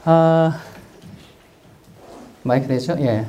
마이크 되죠? 예.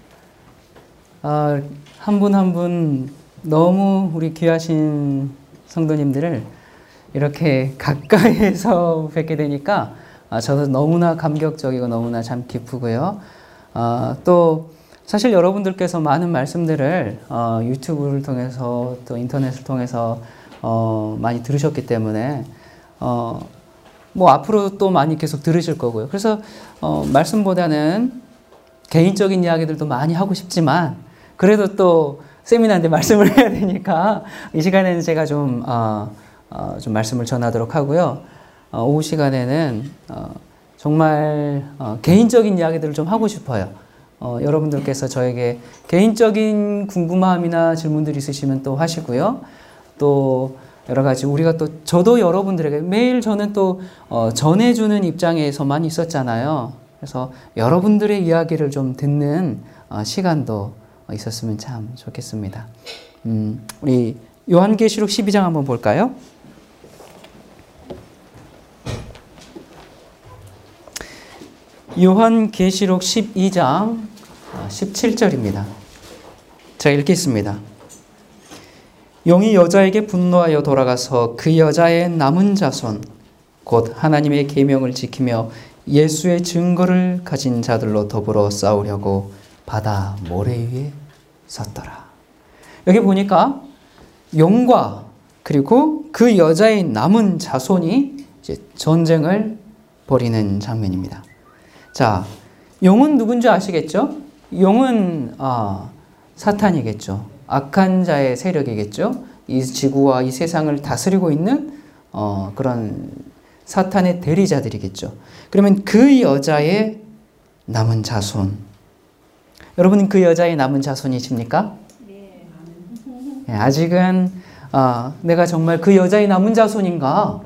한 분 한 분 너무 우리 귀하신 성도님들을 이렇게 가까이에서 뵙게 되니까 저도 너무나 감격적이고 너무나 참 기쁘고요. 또 사실 여러분들께서 많은 말씀들을 유튜브를 통해서 또 인터넷을 통해서 많이 들으셨기 때문에 뭐 앞으로 또 많이 계속 들으실 거고요. 그래서 말씀보다는 개인적인 이야기들도 많이 하고 싶지만 그래도 또 세미나인데 말씀을 해야 되니까 이 시간에는 제가 좀 말씀을 전하도록 하고요. 오후 시간에는 정말 개인적인 이야기들을 좀 하고 싶어요. 여러분들께서 저에게 개인적인 궁금함이나 질문들 있으시면 또 하시고요. 또 여러 가지 우리가 또 저도 여러분들에게 매일 저는 또 전해주는 입장에서만 있었잖아요. 그래서 여러분들의 이야기를 좀 듣는 시간도 있었으면 참 좋겠습니다. 우리 요한계시록 12장 한번 볼까요? 요한계시록 12장 17절입니다. 제가 읽겠습니다. 용이 여자에게 분노하여 돌아가서 그 여자의 남은 자손 곧 하나님의 계명을 지키며 예수의 증거를 가진 자들로 더불어 싸우려고 바다 모래 위에 섰더라. 여기 보니까 용과 그리고 그 여자의 남은 자손이 이제 전쟁을 벌이는 장면입니다. 자, 용은 누군지 아시겠죠? 용은 사탄이겠죠. 악한 자의 세력이겠죠. 이 지구와 이 세상을 다스리고 있는 그런 사탄의 대리자들이겠죠. 그러면 그 여자의 남은 자손. 여러분 그 여자의 남은 자손이십니까? 네. 아직은 내가 정말 그 여자의 남은 자손인가?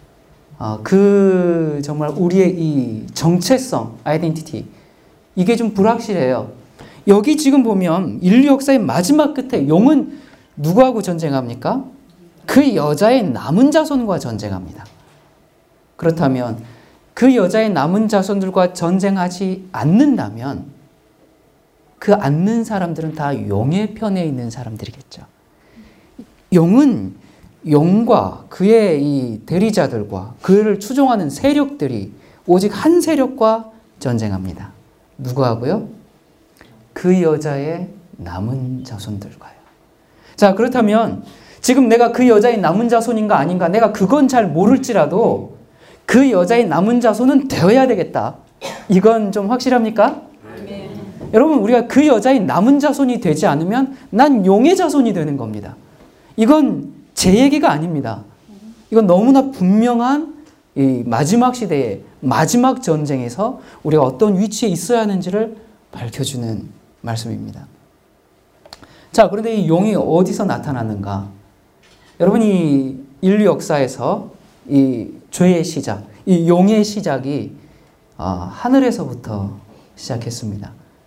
그 정말 우리의 이 정체성, 아이덴티티 이게 좀 불확실해요. 여기 지금 보면 인류 역사의 마지막 끝에 용은 누구하고 전쟁합니까? 그 여자의 남은 자손과 전쟁합니다. 그렇다면 그 여자의 남은 자손들과 전쟁하지 않는다면 그 않는 사람들은 다 용의 편에 있는 사람들이겠죠. 용은 용과 그의 이 대리자들과 그를 추종하는 세력들이 오직 한 세력과 전쟁합니다. 누구하고요? 그 여자의 남은 자손들과요. 자, 그렇다면 지금 내가 그 여자의 남은 자손인가 아닌가 내가 그건 잘 모를지라도 그 여자의 남은 자손은 되어야 되겠다. 이건 좀 확실합니까? 네. 여러분 우리가 그 여자의 남은 자손이 되지 않으면 난 용의 자손이 되는 겁니다. 이건 제 얘기가 아닙니다. 이건 너무나 분명한 이 마지막 시대의 마지막 전쟁에서 우리가 어떤 위치에 있어야 하는지를 밝혀주는 말씀입니다. 자, 그런데 이 용이 어디서 나타나는가? 여러분이 인류 역사에서 이 죄의 시작, 이 용의 시작이 하늘에서부터 시작했습니다.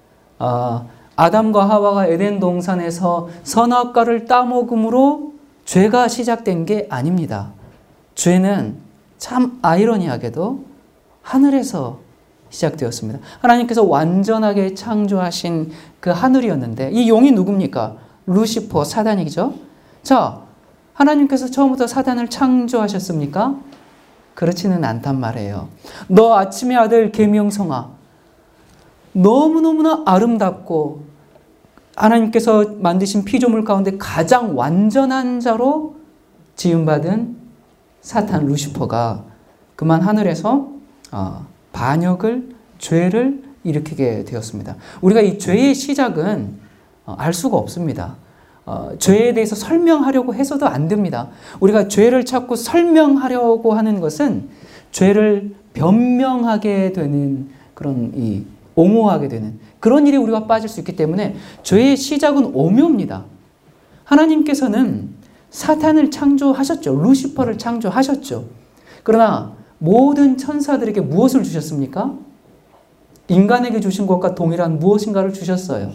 아담과 하와가 에덴 동산에서 선악과를 따먹음으로 죄가 시작된 게 아닙니다. 죄는 참 아이러니하게도 하늘에서 시작되었습니다. 하나님께서 완전하게 창조하신 그 하늘이었는데 이 용이 누굽니까? 루시퍼, 사단이죠. 자, 하나님께서 처음부터 사단을 창조하셨습니까? 그렇지는 않단 말이에요. 너 아침의 아들 계명성아, 너무너무나 아름답고 하나님께서 만드신 피조물 가운데 가장 완전한 자로 지음받은 사탄 루시퍼가 그만 하늘에서 반역을, 죄를 일으키게 되었습니다. 우리가 이 죄의 시작은 알 수가 없습니다. 죄에 대해서 설명하려고 해서도 안 됩니다. 우리가 죄를 찾고 설명하려고 하는 것은 죄를 변명하게 되는 그런 옹호하게 되는 그런 일에 우리가 빠질 수 있기 때문에 죄의 시작은 오묘입니다. 하나님께서는 사탄을 창조하셨죠. 루시퍼를 창조하셨죠. 그러나 모든 천사들에게 무엇을 주셨습니까? 인간에게 주신 것과 동일한 무엇인가를 주셨어요.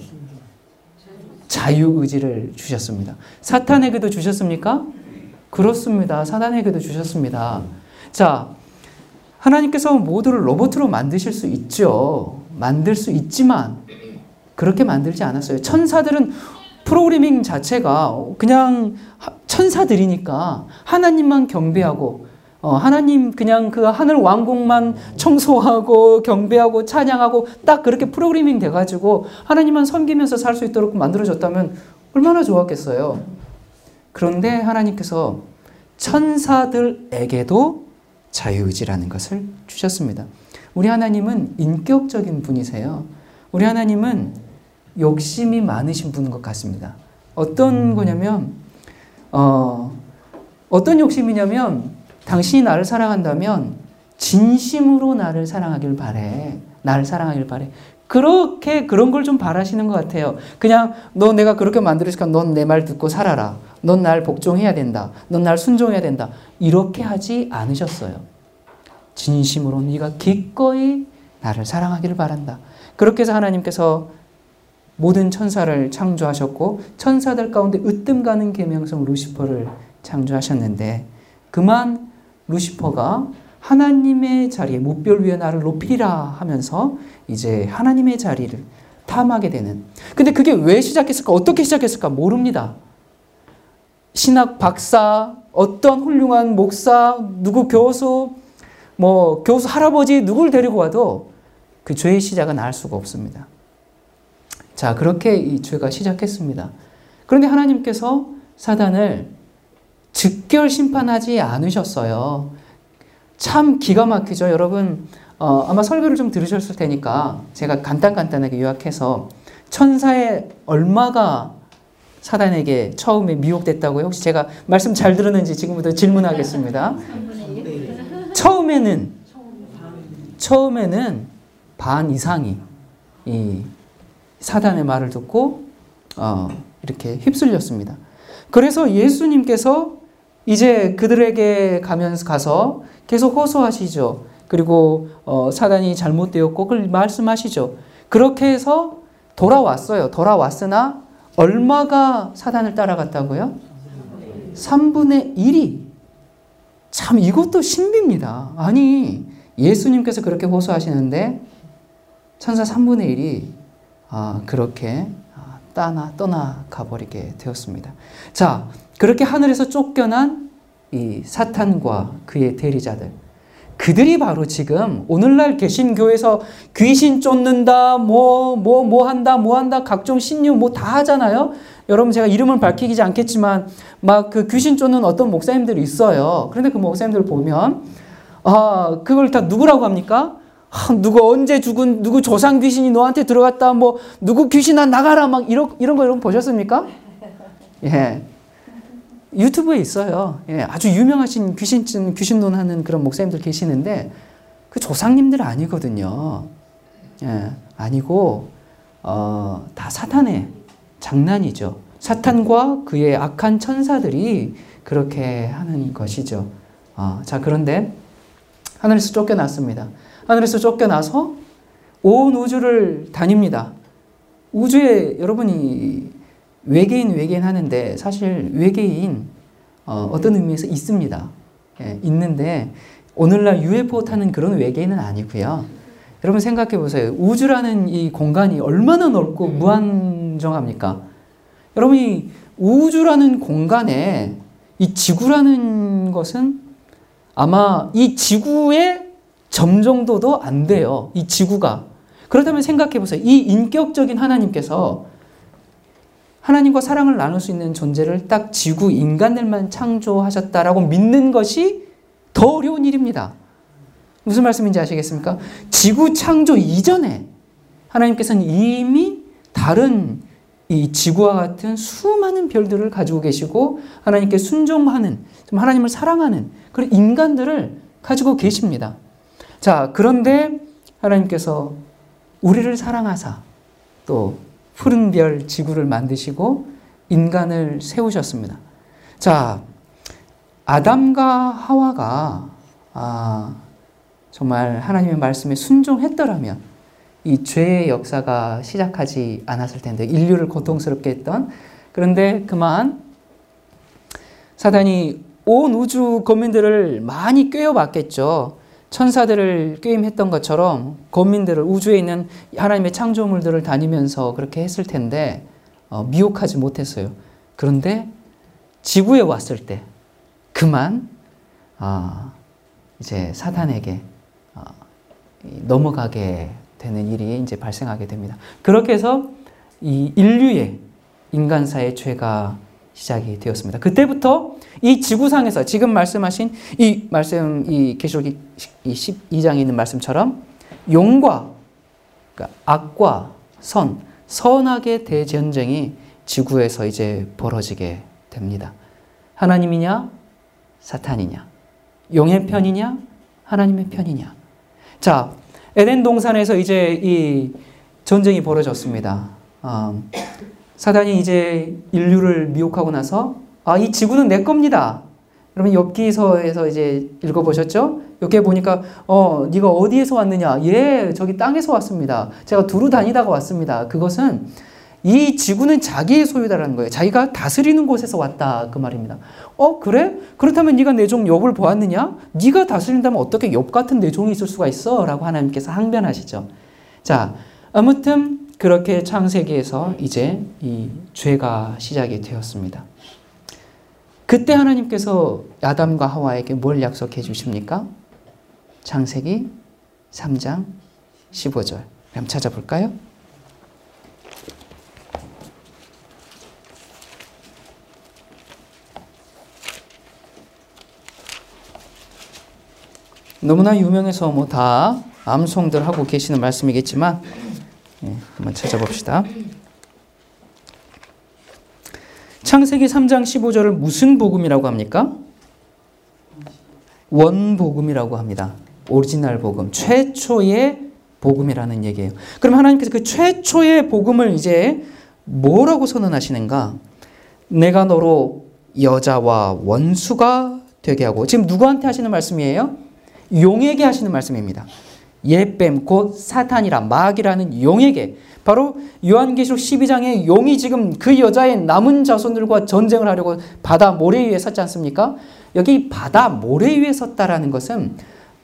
자유의지를 주셨습니다. 사탄에게도 주셨습니까? 그렇습니다. 사탄에게도 주셨습니다. 자, 하나님께서 모두를 로봇으로 만드실 수 있죠. 만들 수 있지만 그렇게 만들지 않았어요. 천사들은 프로그래밍 자체가 그냥 천사들이니까 하나님만 경배하고 하나님 그냥 그 하늘 왕국만 청소하고 경배하고 찬양하고 딱 그렇게 프로그래밍 돼가지고 하나님만 섬기면서 살 수 있도록 만들어졌다면 얼마나 좋았겠어요. 그런데 하나님께서 천사들에게도 자유의지라는 것을 주셨습니다. 우리 하나님은 인격적인 분이세요. 우리 하나님은 욕심이 많으신 분인 것 같습니다. 어떤 거냐면 어떤 욕심이냐면 당신이 나를 사랑한다면 진심으로 나를 사랑하길 바래. 나를 사랑하길 바래. 그렇게 그런 걸 좀 바라시는 것 같아요. 그냥 너 내가 그렇게 만들었으니까 넌 내 말 듣고 살아라. 넌 날 복종해야 된다. 넌 날 순종해야 된다. 이렇게 하지 않으셨어요. 진심으로 네가 기꺼이 나를 사랑하기를 바란다. 그렇게 해서 하나님께서 모든 천사를 창조하셨고 천사들 가운데 으뜸 가는 계명성 루시퍼를 창조하셨는데 그만 루시퍼가 하나님의 자리에 무별 위에 나를 높이라 하면서 이제 하나님의 자리를 탐하게 되는. 근데 그게 왜 시작했을까? 어떻게 시작했을까? 모릅니다. 신학 박사, 어떤 훌륭한 목사, 누구 교수, 교수 할아버지 누굴 데리고 와도 그 죄의 시작은 알 수가 없습니다. 자, 그렇게 이 죄가 시작했습니다. 그런데 하나님께서 사단을 즉결 심판하지 않으셨어요. 참 기가 막히죠. 여러분 아마 설교를 좀 들으셨을 테니까 제가 간단하게 요약해서 천사의 얼마가 사단에게 처음에 미혹됐다고요? 혹시 제가 말씀 잘 들었는지 지금부터 질문하겠습니다. 처음에는 반 이상이 이 사단의 말을 듣고 이렇게 휩쓸렸습니다. 그래서 예수님께서 이제 그들에게 가서 계속 호소하시죠. 그리고 사단이 잘못되었고 그걸 말씀하시죠. 그렇게 해서 돌아왔어요. 돌아왔으나 얼마가 사단을 따라갔다고요? 3분의 1이. 참 이것도 신비입니다. 아니 예수님께서 그렇게 호소하시는데 천사 3분의 1이 그렇게 떠나가 버리게 되었습니다. 자, 그렇게 하늘에서 쫓겨난 이 사탄과 그의 대리자들, 그들이 바로 지금 오늘날 개신교에서 귀신 쫓는다, 뭐 한다, 각종 신유 다 하잖아요. 여러분 제가 이름은 밝히지 않겠지만 막 그 귀신 쫓는 어떤 목사님들이 있어요. 그런데 그 목사님들 보면 그걸 다 누구라고 합니까? 누구 언제 죽은 누구 조상 귀신이 너한테 들어갔다, 누구 귀신아 나가라, 막 이런 거 여러분 보셨습니까? 예. 유튜브에 있어요. 예, 아주 유명하신 귀신론 하는 그런 목사님들 계시는데 그 조상님들 아니거든요. 예, 아니고 다 사탄의 장난이죠. 사탄과 그의 악한 천사들이 그렇게 하는 것이죠. 자, 그런데 하늘에서 쫓겨났습니다. 하늘에서 쫓겨나서 온 우주를 다닙니다. 우주에 여러분이 외계인 하는데 사실 외계인 어떤 의미에서 있습니다. 예, 있는데 오늘날 UFO 타는 그런 외계인은 아니고요. 여러분 생각해 보세요. 우주라는 이 공간이 얼마나 넓고 무한정합니까? 여러분이 우주라는 공간에 이 지구라는 것은 아마 이 지구의 점 정도도 안 돼요. 이 지구가. 그렇다면 생각해 보세요. 이 인격적인 하나님께서 하나님과 사랑을 나눌 수 있는 존재를 딱 지구 인간들만 창조하셨다라고 믿는 것이 더 어려운 일입니다. 무슨 말씀인지 아시겠습니까? 지구 창조 이전에 하나님께서는 이미 다른 이 지구와 같은 수많은 별들을 가지고 계시고 하나님께 순종하는, 하나님을 사랑하는 그런 인간들을 가지고 계십니다. 자, 그런데 하나님께서 우리를 사랑하사 또 푸른 별 지구를 만드시고 인간을 세우셨습니다. 자, 아담과 하와가 정말 하나님의 말씀에 순종했더라면 이 죄의 역사가 시작하지 않았을 텐데, 인류를 고통스럽게 했던. 그런데 그만 사단이 온 우주 거민들을 많이 꿰어봤겠죠. 천사들을 꾀임했던 것처럼 거민들을 우주에 있는 하나님의 창조물들을 다니면서 그렇게 했을 텐데 미혹하지 못했어요. 그런데 지구에 왔을 때 그만 이제 사탄에게 넘어가게 되는 일이 이제 발생하게 됩니다. 그렇게 해서 이 인류의 인간사의 죄가 시작이 되었습니다. 그때부터 이 지구상에서 지금 말씀하신 이 말씀, 이 계시록 12장에 있는 말씀처럼 용과 그러니까 악과 선악의 대전쟁이 지구에서 이제 벌어지게 됩니다. 하나님이냐 사탄이냐, 용의 편이냐 하나님의 편이냐. 자, 에덴 동산에서 이제 이 전쟁이 벌어졌습니다. 사단이 이제 인류를 미혹하고 나서 이 지구는 내 겁니다. 여러분 욥기서에서 이제 읽어보셨죠? 여기 보니까 네가 어디에서 왔느냐? 예, 저기 땅에서 왔습니다. 제가 두루 다니다가 왔습니다. 그것은 이 지구는 자기의 소유다라는 거예요. 자기가 다스리는 곳에서 왔다 그 말입니다. 그래? 그렇다면 네가 내 종 욥을 보았느냐? 네가 다스린다면 어떻게 욥 같은 내 종이 있을 수가 있어? 라고 하나님께서 항변하시죠. 자, 아무튼 그렇게 창세기에서 이제 이 죄가 시작이 되었습니다. 그때 하나님께서 아담과 하와에게 뭘 약속해 주십니까? 창세기 3장 15절. 한번 찾아볼까요? 너무나 유명해서 뭐 다 암송들 하고 계시는 말씀이겠지만 한번 찾아봅시다. 창세기 3장 15절을 무슨 복음이라고 합니까? 원복음이라고 합니다. 오리지널 복음, 최초의 복음이라는 얘기예요. 그럼 하나님께서 그 최초의 복음을 이제 뭐라고 선언하시는가? 내가 너로 여자와 원수가 되게 하고, 지금 누구한테 하시는 말씀이에요? 용에게 하시는 말씀입니다. 예뱀 곧 사탄이라 마귀라는 용에게, 바로 요한계시록 12장에 용이 지금 그 여자의 남은 자손들과 전쟁을 하려고 바다 모래 위에 섰지 않습니까? 여기 바다 모래 위에 섰다라는 것은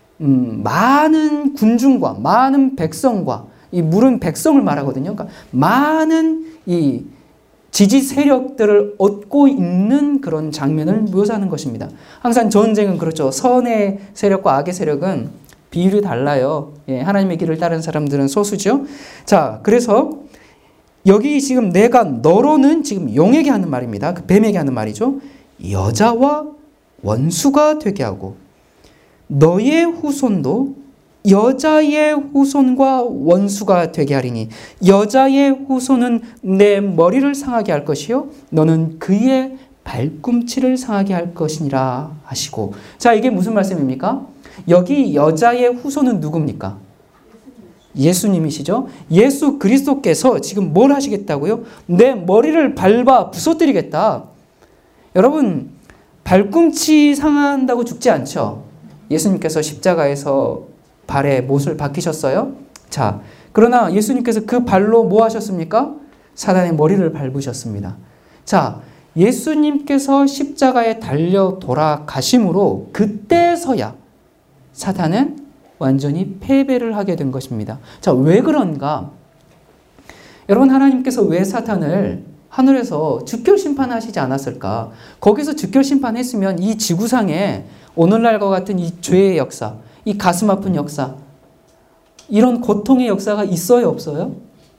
많은 군중과 많은 백성과, 이 물은 백성을 말하거든요. 그러니까 많은 이 지지 세력들을 얻고 있는 그런 장면을 묘사하는 것입니다. 항상 전쟁은 그렇죠. 선의 세력과 악의 세력은 비율이 달라요. 하나님의 길을 따르는 사람들은 소수죠. 자, 그래서 여기 지금 내가 너로는 지금 용에게 하는 말입니다. 그 뱀에게 하는 말이죠. 여자와 원수가 되게 하고 너의 후손도 여자의 후손과 원수가 되게 하리니 여자의 후손은 내 머리를 상하게 할 것이요 너는 그의 발꿈치를 상하게 할 것이니라 하시고. 자, 이게 무슨 말씀입니까? 여기 여자의 후손은 누굽니까? 예수님이시죠. 예수 그리스도께서 지금 뭘 하시겠다고요? 내 머리를 밟아 부서뜨리겠다. 여러분, 발꿈치 상한다고 죽지 않죠. 예수님께서 십자가에서 발에 못을 박히셨어요. 자, 그러나 예수님께서 그 발로 뭐 하셨습니까? 사단의 머리를 밟으셨습니다. 자, 예수님께서 십자가에 달려 돌아가심으로 그때서야 사탄은 완전히 패배를 하게 된 것입니다. 자, 왜 그런가? 여러분, 하나님께서 왜 사탄을 하늘에서 즉결 심판하시지 않았을까? 거기서 즉결 심판했으면 이 지구상에 오늘날과 같은 이 죄의 역사, 이 가슴 아픈 역사, 이런 고통의 역사가 있어요, 없어요?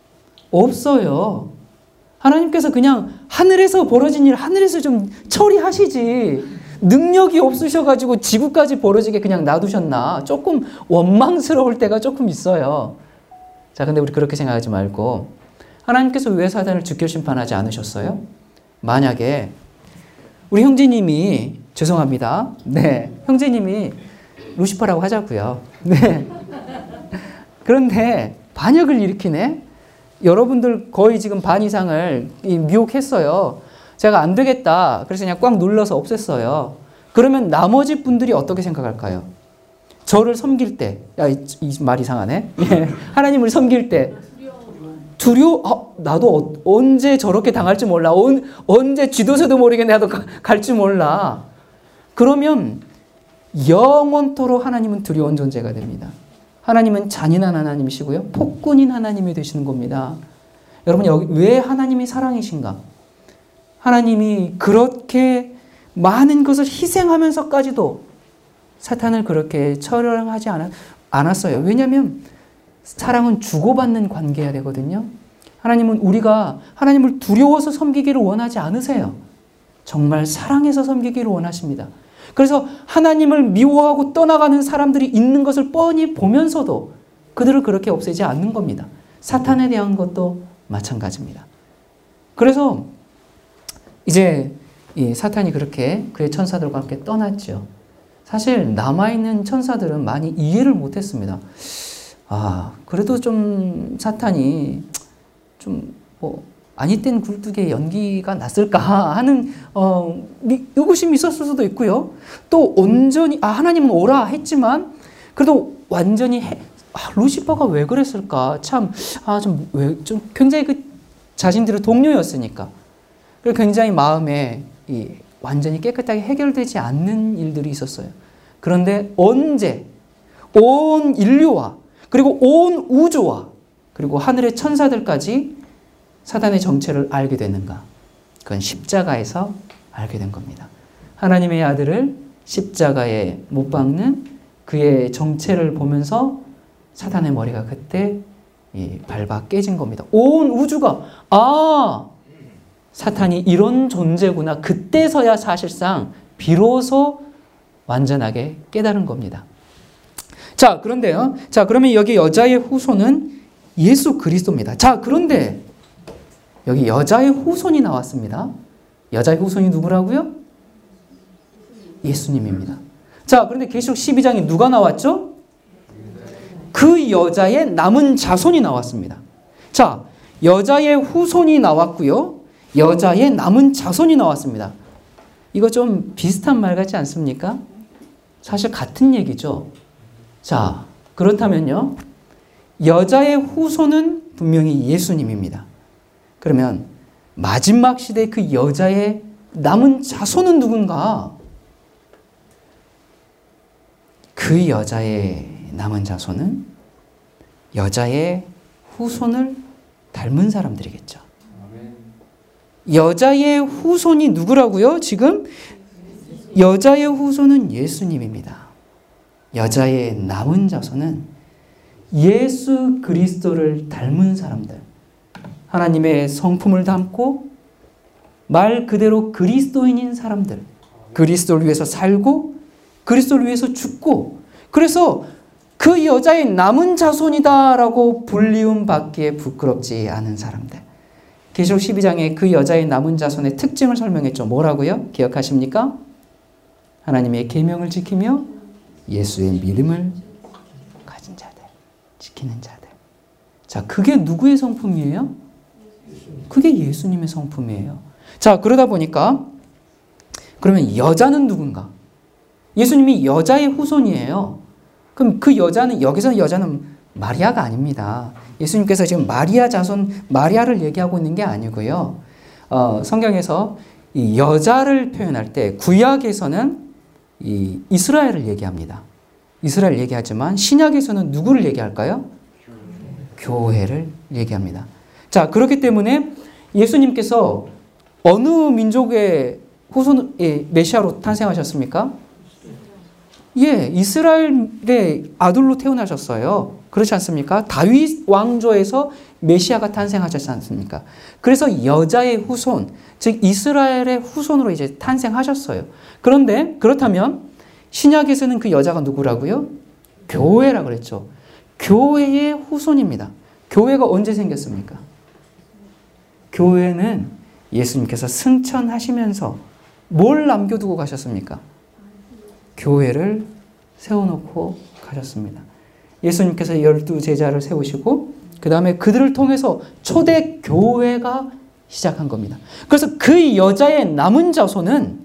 없어요. 하나님께서 그냥 하늘에서 벌어진 일 하늘에서 좀 처리하시지, 능력이 없으셔가지고 지구까지 벌어지게 그냥 놔두셨나? 조금 원망스러울 때가 조금 있어요. 자, 근데 우리 그렇게 생각하지 말고 하나님께서 왜 사단을 즉결 심판하지 않으셨어요? 만약에 우리 형제님이, 죄송합니다. 네, 형제님이 루시퍼라고 하자고요. 네. 그런데 반역을 일으키네? 여러분들 거의 지금 반 이상을 미혹했어요. 제가 안 되겠다. 그래서 그냥 꽉 눌러서 없앴어요. 그러면 나머지 분들이 어떻게 생각할까요? 저를 섬길 때, 이 말 이상하네. 예. 하나님을 섬길 때 두려워. 나도 언제 저렇게 당할지 몰라. 언제 쥐도새도 모르게 나도 갈지 몰라. 그러면 영원토록 하나님은 두려운 존재가 됩니다. 하나님은 잔인한 하나님이시고요. 폭군인 하나님이 되시는 겁니다. 여러분, 여기 왜 하나님이 사랑이신가? 하나님이 그렇게 많은 것을 희생하면서까지도 사탄을 그렇게 처형하지 않았어요. 왜냐하면 사랑은 주고받는 관계여야 되거든요. 하나님은 우리가 하나님을 두려워서 섬기기를 원하지 않으세요. 정말 사랑해서 섬기기를 원하십니다. 그래서 하나님을 미워하고 떠나가는 사람들이 있는 것을 뻔히 보면서도 그들을 그렇게 없애지 않는 겁니다. 사탄에 대한 것도 마찬가지입니다. 그래서 이제 이 사탄이 그렇게 그의 천사들과 함께 떠났죠. 사실 남아있는 천사들은 많이 이해를 못했습니다. 그래도 좀 사탄이 좀 아니 땐 굴뚝에 연기가 났을까 하는 의구심이 있었을 수도 있고요. 또 온전히 하나님은 오라 했지만 그래도 완전히 루시퍼가 왜 그랬을까? 참 굉장히 그 자신들의 동료였으니까. 그리고 굉장히 마음에 완전히 깨끗하게 해결되지 않는 일들이 있었어요. 그런데 언제 온 인류와 그리고 온 우주와 그리고 하늘의 천사들까지 사단의 정체를 알게 되는가? 그건 십자가에서 알게 된 겁니다. 하나님의 아들을 십자가에 못 박는 그의 정체를 보면서 사단의 머리가 그때 밟아 깨진 겁니다. 온 우주가 사탄이 이런 존재구나. 그때서야 사실상 비로소 완전하게 깨달은 겁니다. 자, 그런데요. 자, 그러면 여기 여자의 후손은 예수 그리스도입니다. 자, 그런데 여기 여자의 후손이 나왔습니다. 여자의 후손이 누구라고요? 예수님입니다. 자, 그런데 계시록 12장에 누가 나왔죠? 그 여자의 남은 자손이 나왔습니다. 자, 여자의 후손이 나왔고요. 여자의 남은 자손이 나왔습니다. 이거 좀 비슷한 말 같지 않습니까? 사실 같은 얘기죠. 자, 그렇다면요. 여자의 후손은 분명히 예수님입니다. 그러면 마지막 시대 그 여자의 남은 자손은 누군가? 그 여자의 남은 자손은 여자의 후손을 닮은 사람들이겠죠. 여자의 후손이 누구라고요? 지금 여자의 후손은 예수님입니다. 여자의 남은 자손은 예수 그리스도를 닮은 사람들, 하나님의 성품을 담고 말 그대로 그리스도인인 사람들, 그리스도를 위해서 살고 그리스도를 위해서 죽고, 그래서 그 여자의 남은 자손이다라고 불리움 받기에 부끄럽지 않은 사람들. 계시록 12장에 그 여자의 남은 자손의 특징을 설명했죠. 뭐라고요? 기억하십니까? 하나님의 계명을 지키며 예수의 믿음을 가진 자들, 지키는 자들. 자, 그게 누구의 성품이에요? 그게 예수님의 성품이에요. 자, 그러다 보니까 그러면 여자는 누군가? 예수님이 여자의 후손이에요. 그럼 그 여자는, 여기서 여자는 마리아가 아닙니다. 예수님께서 지금 마리아 자손, 마리아를 얘기하고 있는 게 아니고요. 성경에서 이 여자를 표현할 때 구약에서는 이 이스라엘을 얘기합니다. 이스라엘 얘기하지만 신약에서는 누구를 얘기할까요? 교회를 얘기합니다. 자, 그렇기 때문에 예수님께서 어느 민족의 메시아로 탄생하셨습니까? 이스라엘의 아들로 태어나셨어요. 그렇지 않습니까? 다윗 왕조에서 메시아가 탄생하셨지 않습니까? 그래서 여자의 후손, 즉 이스라엘의 후손으로 이제 탄생하셨어요. 그런데 그렇다면 신약에서는 그 여자가 누구라고요? 교회라 그랬죠. 교회의 후손입니다. 교회가 언제 생겼습니까? 교회는 예수님께서 승천하시면서 뭘 남겨두고 가셨습니까? 교회를 세워놓고 가셨습니다. 예수님께서 12제자를 세우시고 그 다음에 그들을 통해서 초대 교회가 시작한 겁니다. 그래서 그 여자의 남은 자손은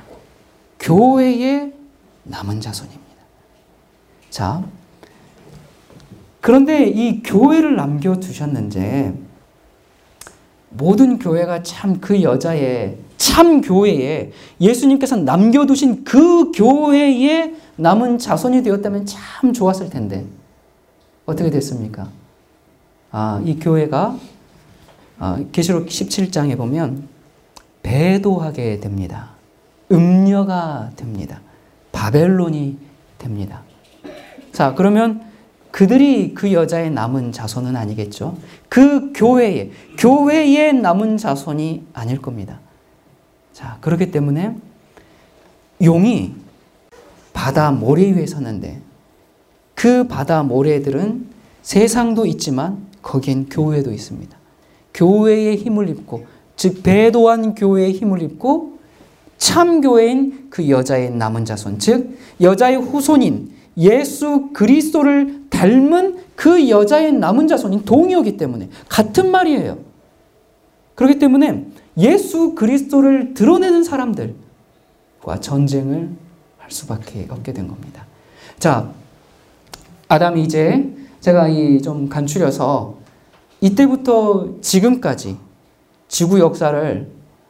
교회의 남은 자손입니다. 자, 그런데 이 교회를 남겨두셨는데 모든 교회가 참 그 여자의 참 교회에 예수님께서 남겨두신 그 교회에 남은 자손이 되었다면 참 좋았을 텐데 어떻게 됐습니까? 이 교회가 계시록 17장에 보면 배도하게 됩니다. 음녀가 됩니다. 바벨론이 됩니다. 자, 그러면 그들이 그 여자의 남은 자손은 아니겠죠. 그 교회에 남은 자손이 아닐 겁니다. 자, 그렇기 때문에 용이 바다 모래 위에 섰는데 그 바다 모래들은 세상도 있지만 거기엔 교회도 있습니다. 교회의 힘을 입고, 즉 배도한 교회의 힘을 입고 참 교회인 그 여자의 남은 자손, 즉 여자의 후손인 예수 그리스도를 닮은 그 여자의 남은 자손인 동이었기 때문에 같은 말이에요. 그렇기 때문에 예수 그리스도를 드러내는 사람들과 전쟁을 할 수밖에 없게 된 겁니다. 자, 아담이 이제 제가 좀 간추려서 이때부터 지금까지 지구 역사를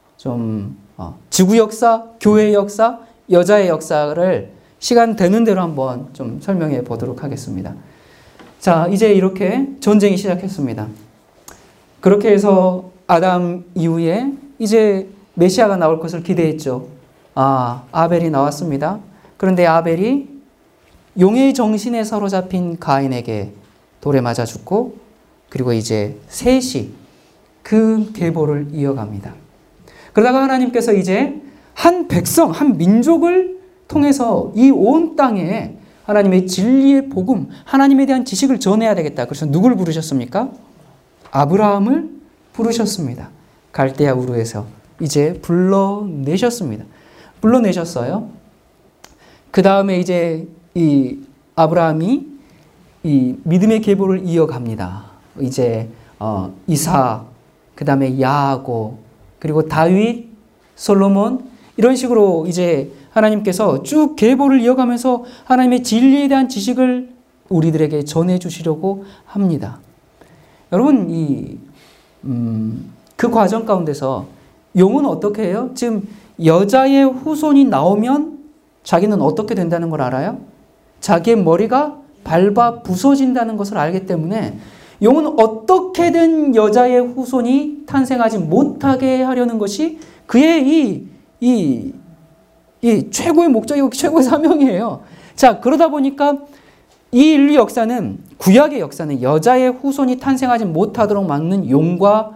지구 역사, 교회의 역사, 여자의 역사를 시간 되는 대로 한번 좀 설명해 보도록 하겠습니다. 자, 이제 이렇게 전쟁이 시작했습니다. 그렇게 해서 아담 이후에 이제 메시아가 나올 것을 기대했죠. 아벨이 나왔습니다. 그런데 아벨이 용의 정신에 사로잡힌 가인에게 돌에 맞아 죽고, 그리고 이제 셋이 그 계보를 이어갑니다. 그러다가 하나님께서 이제 한 백성, 한 민족을 통해서 이 온 땅에 하나님의 진리의 복음, 하나님에 대한 지식을 전해야 되겠다. 그래서 누굴 부르셨습니까? 아브라함을 부르셨습니다. 갈대아 우르에서 이제 불러내셨습니다. 불러내셨어요. 그 다음에 이제 이 아브라함이 이 믿음의 계보를 이어갑니다. 이제 이삭, 그 다음에 야고, 그리고 다윗, 솔로몬, 이런 식으로 이제 하나님께서 쭉 계보를 이어가면서 하나님의 진리에 대한 지식을 우리들에게 전해주시려고 합니다. 여러분, 그 과정 가운데서 용은 어떻게 해요? 지금 여자의 후손이 나오면 자기는 어떻게 된다는 걸 알아요? 자기의 머리가 밟아 부서진다는 것을 알기 때문에 용은 어떻게든 여자의 후손이 탄생하지 못하게 하려는 것이 그의 이 최고의 목적이고 최고의 사명이에요. 자, 그러다 보니까 이 인류 역사는, 구약의 역사는 여자의 후손이 탄생하지 못하도록 막는 용과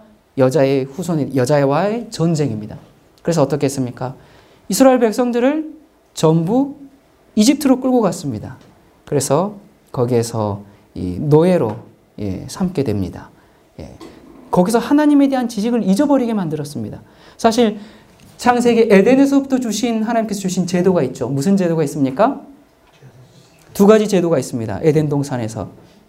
여자와의 전쟁입니다. 그래서 어떻게 했습니까? 이스라엘 백성들을 전부 이집트로 끌고 갔습니다. 그래서 거기에서 이 노예로 삼게 됩니다. 거기서 하나님에 대한 지식을 잊어버리게 만들었습니다. 사실 창세기 에덴에서부터 하나님께서 주신 제도가 있죠. 무슨 제도가 있습니까? 두 가지 제도가 있습니다. 에덴 동산에서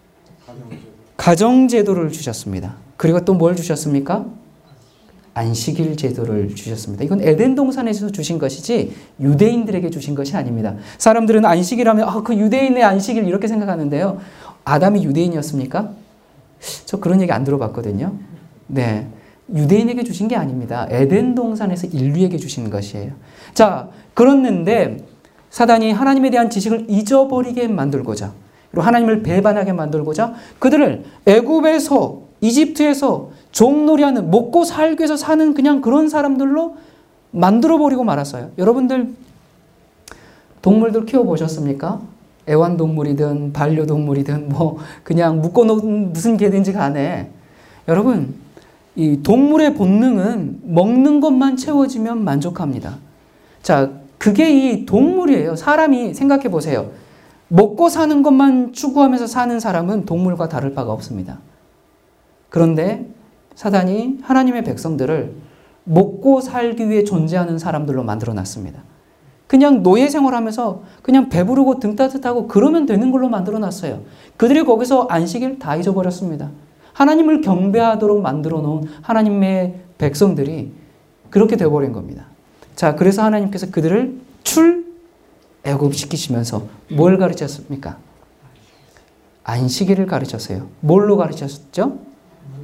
가정제도를 주셨습니다. 그리고 또 뭘 주셨습니까? 안식일 제도를 주셨습니다. 이건 에덴 동산에서 주신 것이지 유대인들에게 주신 것이 아닙니다. 사람들은 안식일 하면 그 유대인의 안식일 이렇게 생각하는데요. 아담이 유대인이었습니까? 저 그런 얘기 안 들어봤거든요. 네, 유대인에게 주신 게 아닙니다. 에덴 동산에서 인류에게 주신 것이에요. 자, 그랬는데 사단이 하나님에 대한 지식을 잊어버리게 만들고자, 그리고 하나님을 배반하게 만들고자 그들을 애굽에서, 이집트에서 종놀이하는, 먹고 살기 위해서 사는 그냥 그런 사람들로 만들어버리고 말았어요. 여러분들 동물들 키워보셨습니까? 애완동물이든 반려동물이든 그냥 묶어놓은 무슨 개든지 간에 여러분, 이 동물의 본능은 먹는 것만 채워지면 만족합니다. 자, 그게 이 동물이에요. 사람이 생각해 보세요. 먹고 사는 것만 추구하면서 사는 사람은 동물과 다를 바가 없습니다. 그런데 사단이 하나님의 백성들을 먹고 살기 위해 존재하는 사람들로 만들어 놨습니다. 그냥 노예 생활하면서 그냥 배부르고 등 따뜻하고 그러면 되는 걸로 만들어 놨어요. 그들이 거기서 안식일 다 잊어버렸습니다. 하나님을 경배하도록 만들어 놓은 하나님의 백성들이 그렇게 되어버린 겁니다. 자, 그래서 하나님께서 그들을 출애굽시키시면서 뭘 가르쳤습니까? 안식일을 가르쳤어요. 뭘로 가르쳤죠?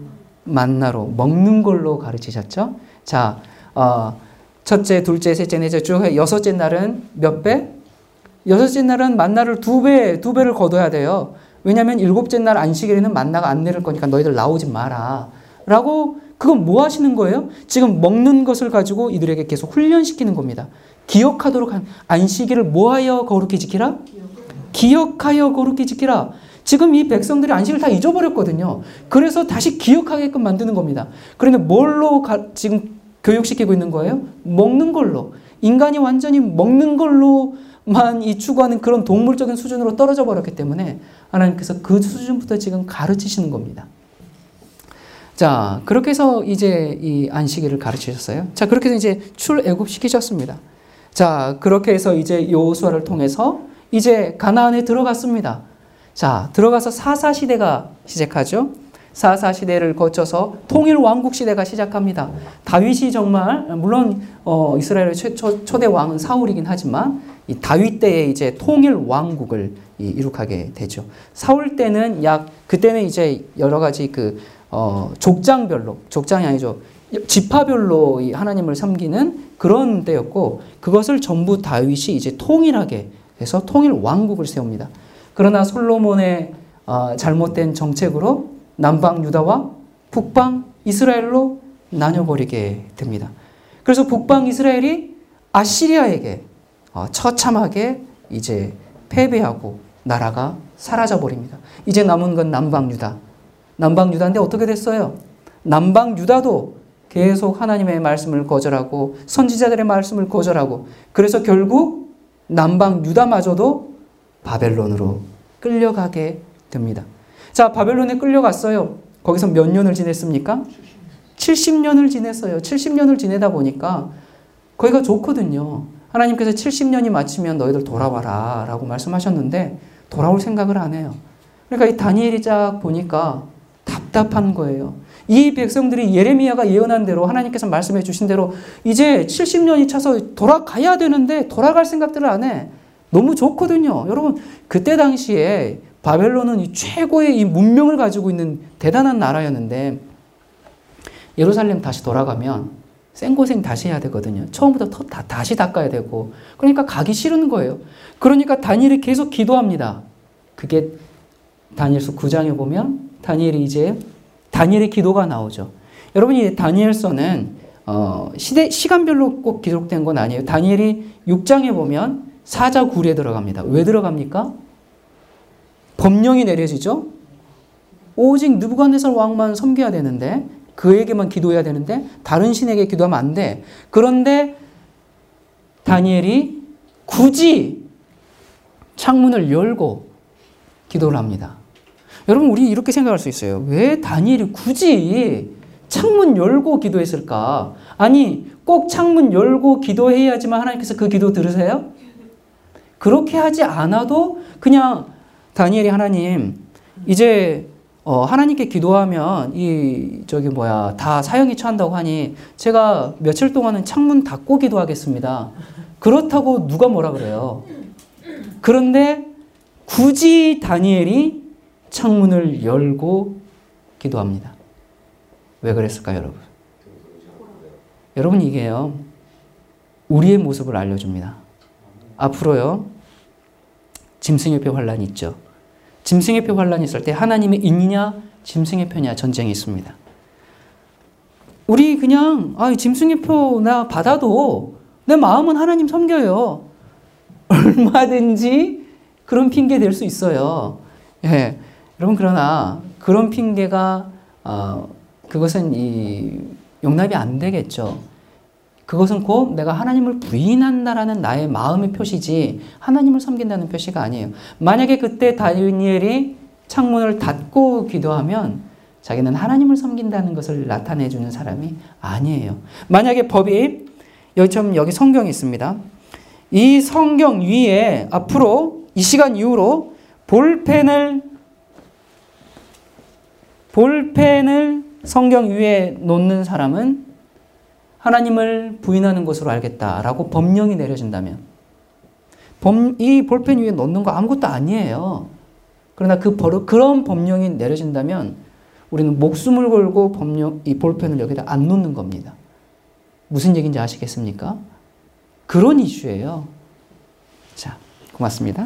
만나로 먹는 걸로 가르치셨죠. 자, 첫째, 둘째, 셋째, 넷째 쭉 여섯째 날은 몇 배? 여섯째 날은 만나를 두 배를 거둬야 돼요. 왜냐하면 일곱째 날 안식일에는 만나가 안 내릴 거니까 너희들 나오지 마라. 라고 그건 뭐 하시는 거예요? 지금 먹는 것을 가지고 이들에게 계속 훈련시키는 겁니다. 기억하도록 안식일을 뭐하여 거룩히 지키라? 기억하여 거룩히 지키라. 지금 이 백성들이 안식을 다 잊어버렸거든요. 그래서 다시 기억하게끔 만드는 겁니다. 그런데 뭘로 지금 교육시키고 있는 거예요? 먹는 걸로. 인간이 완전히 먹는 걸로만 추구하는 그런 동물적인 수준으로 떨어져 버렸기 때문에 하나님께서 그 수준부터 지금 가르치시는 겁니다. 자, 그렇게 해서 이제 이 안식일을 가르치셨어요. 자, 그렇게 해서 이제 출애굽시키셨습니다. 자, 그렇게 해서 이제 여호수아를 통해서 이제 가나안에 들어갔습니다. 자, 들어가서 사사시대가 시작하죠. 사사시대를 거쳐서 통일왕국 시대가 시작합니다. 다윗이 정말 물론 이스라엘의 초대 왕은 사울이긴 하지만 이 다윗 때에 이제 통일왕국을 이룩하게 되죠. 사울 때는 그때는 이제 여러 가지 족장이 아니죠. 지파별로 이 하나님을 섬기는 그런 때였고 그것을 전부 다윗이 이제 통일하게 해서 통일왕국을 세웁니다. 그러나 솔로몬의 잘못된 정책으로 남방 유다와 북방 이스라엘로 나뉘어버리게 됩니다. 그래서 북방 이스라엘이 아시리아에게 처참하게 이제 패배하고 나라가 사라져버립니다. 이제 남은 건 남방 유다. 남방 유다인데 어떻게 됐어요? 남방 유다도 계속 하나님의 말씀을 거절하고 선지자들의 말씀을 거절하고 그래서 결국 남방 유다마저도 바벨론으로 끌려가게 됩니다. 자, 바벨론에 끌려갔어요. 거기서 몇 년을 지냈습니까? 70년을 지냈어요. 70년을 지내다 보니까 거기가 좋거든요. 하나님께서 70년이 마치면 너희들 돌아와라 라고 말씀하셨는데 돌아올 생각을 안 해요. 그러니까 이 다니엘이 쫙 보니까 답답한 거예요. 이 백성들이 예레미야가 예언한 대로 하나님께서 말씀해 주신 대로 이제 70년이 차서 돌아가야 되는데 돌아갈 생각들을 안 해. 너무 좋거든요. 여러분 그때 당시에 바벨론은 이 최고의 이 문명을 가지고 있는 대단한 나라였는데 예루살렘 다시 돌아가면 생고생 다시 해야 되거든요. 처음부터 다시 닦아야 되고 그러니까 가기 싫은 거예요. 그러니까 다니엘이 계속 기도합니다. 그게 다니엘서 9장에 보면 다니엘의 기도가 나오죠. 여러분 이 다니엘서는 시간별로 꼭 기록된 건 아니에요. 다니엘이 6장에 보면 사자 굴에 들어갑니다. 왜 들어갑니까? 법령이 내려지죠. 오직 느부갓네살 왕만 섬겨야 되는데 그에게만 기도해야 되는데 다른 신에게 기도하면 안 돼. 그런데 다니엘이 굳이 창문을 열고 기도를 합니다. 여러분 우리 이렇게 생각할 수 있어요. 왜 다니엘이 굳이 창문 열고 기도했을까? 아니 꼭 창문 열고 기도해야지만 하나님께서 그 기도 들으세요? 그렇게 하지 않아도 그냥 다니엘이 하나님 이제 하나님께 기도하면 다 사형이 처한다고 하니 제가 며칠 동안은 창문 닫고 기도하겠습니다. 그렇다고 누가 뭐라 그래요? 그런데 굳이 다니엘이 창문을 열고 기도합니다. 왜 그랬을까요, 여러분? 여러분 이게요. 우리의 모습을 알려줍니다. 앞으로요. 짐승의 표 환란이 있죠. 짐승의 표 환란이 있을 때 하나님의 인이냐 짐승의 표냐 전쟁이 있습니다. 우리 그냥 짐승의 표 나 받아도 내 마음은 하나님 섬겨요. 얼마든지 그런 핑계 될 수 있어요. 예. 여러분 그러나 그런 핑계가 그것은 용납이 안 되겠죠. 그것은 곧 내가 하나님을 부인한다라는 나의 마음의 표시지 하나님을 섬긴다는 표시가 아니에요. 만약에 그때 다니엘이 창문을 닫고 기도하면 자기는 하나님을 섬긴다는 것을 나타내주는 사람이 아니에요. 만약에 법이 여기 성경이 있습니다. 이 성경 위에 앞으로 이 시간 이후로 볼펜을 성경 위에 놓는 사람은 하나님을 부인하는 것으로 알겠다라고 법령이 내려진다면 이 볼펜 위에 놓는 거 아무것도 아니에요. 그러나 그런 법령이 내려진다면 우리는 목숨을 걸고 이 볼펜을 여기다 안 놓는 겁니다. 무슨 얘기인지 아시겠습니까? 그런 이슈예요. 자, 고맙습니다.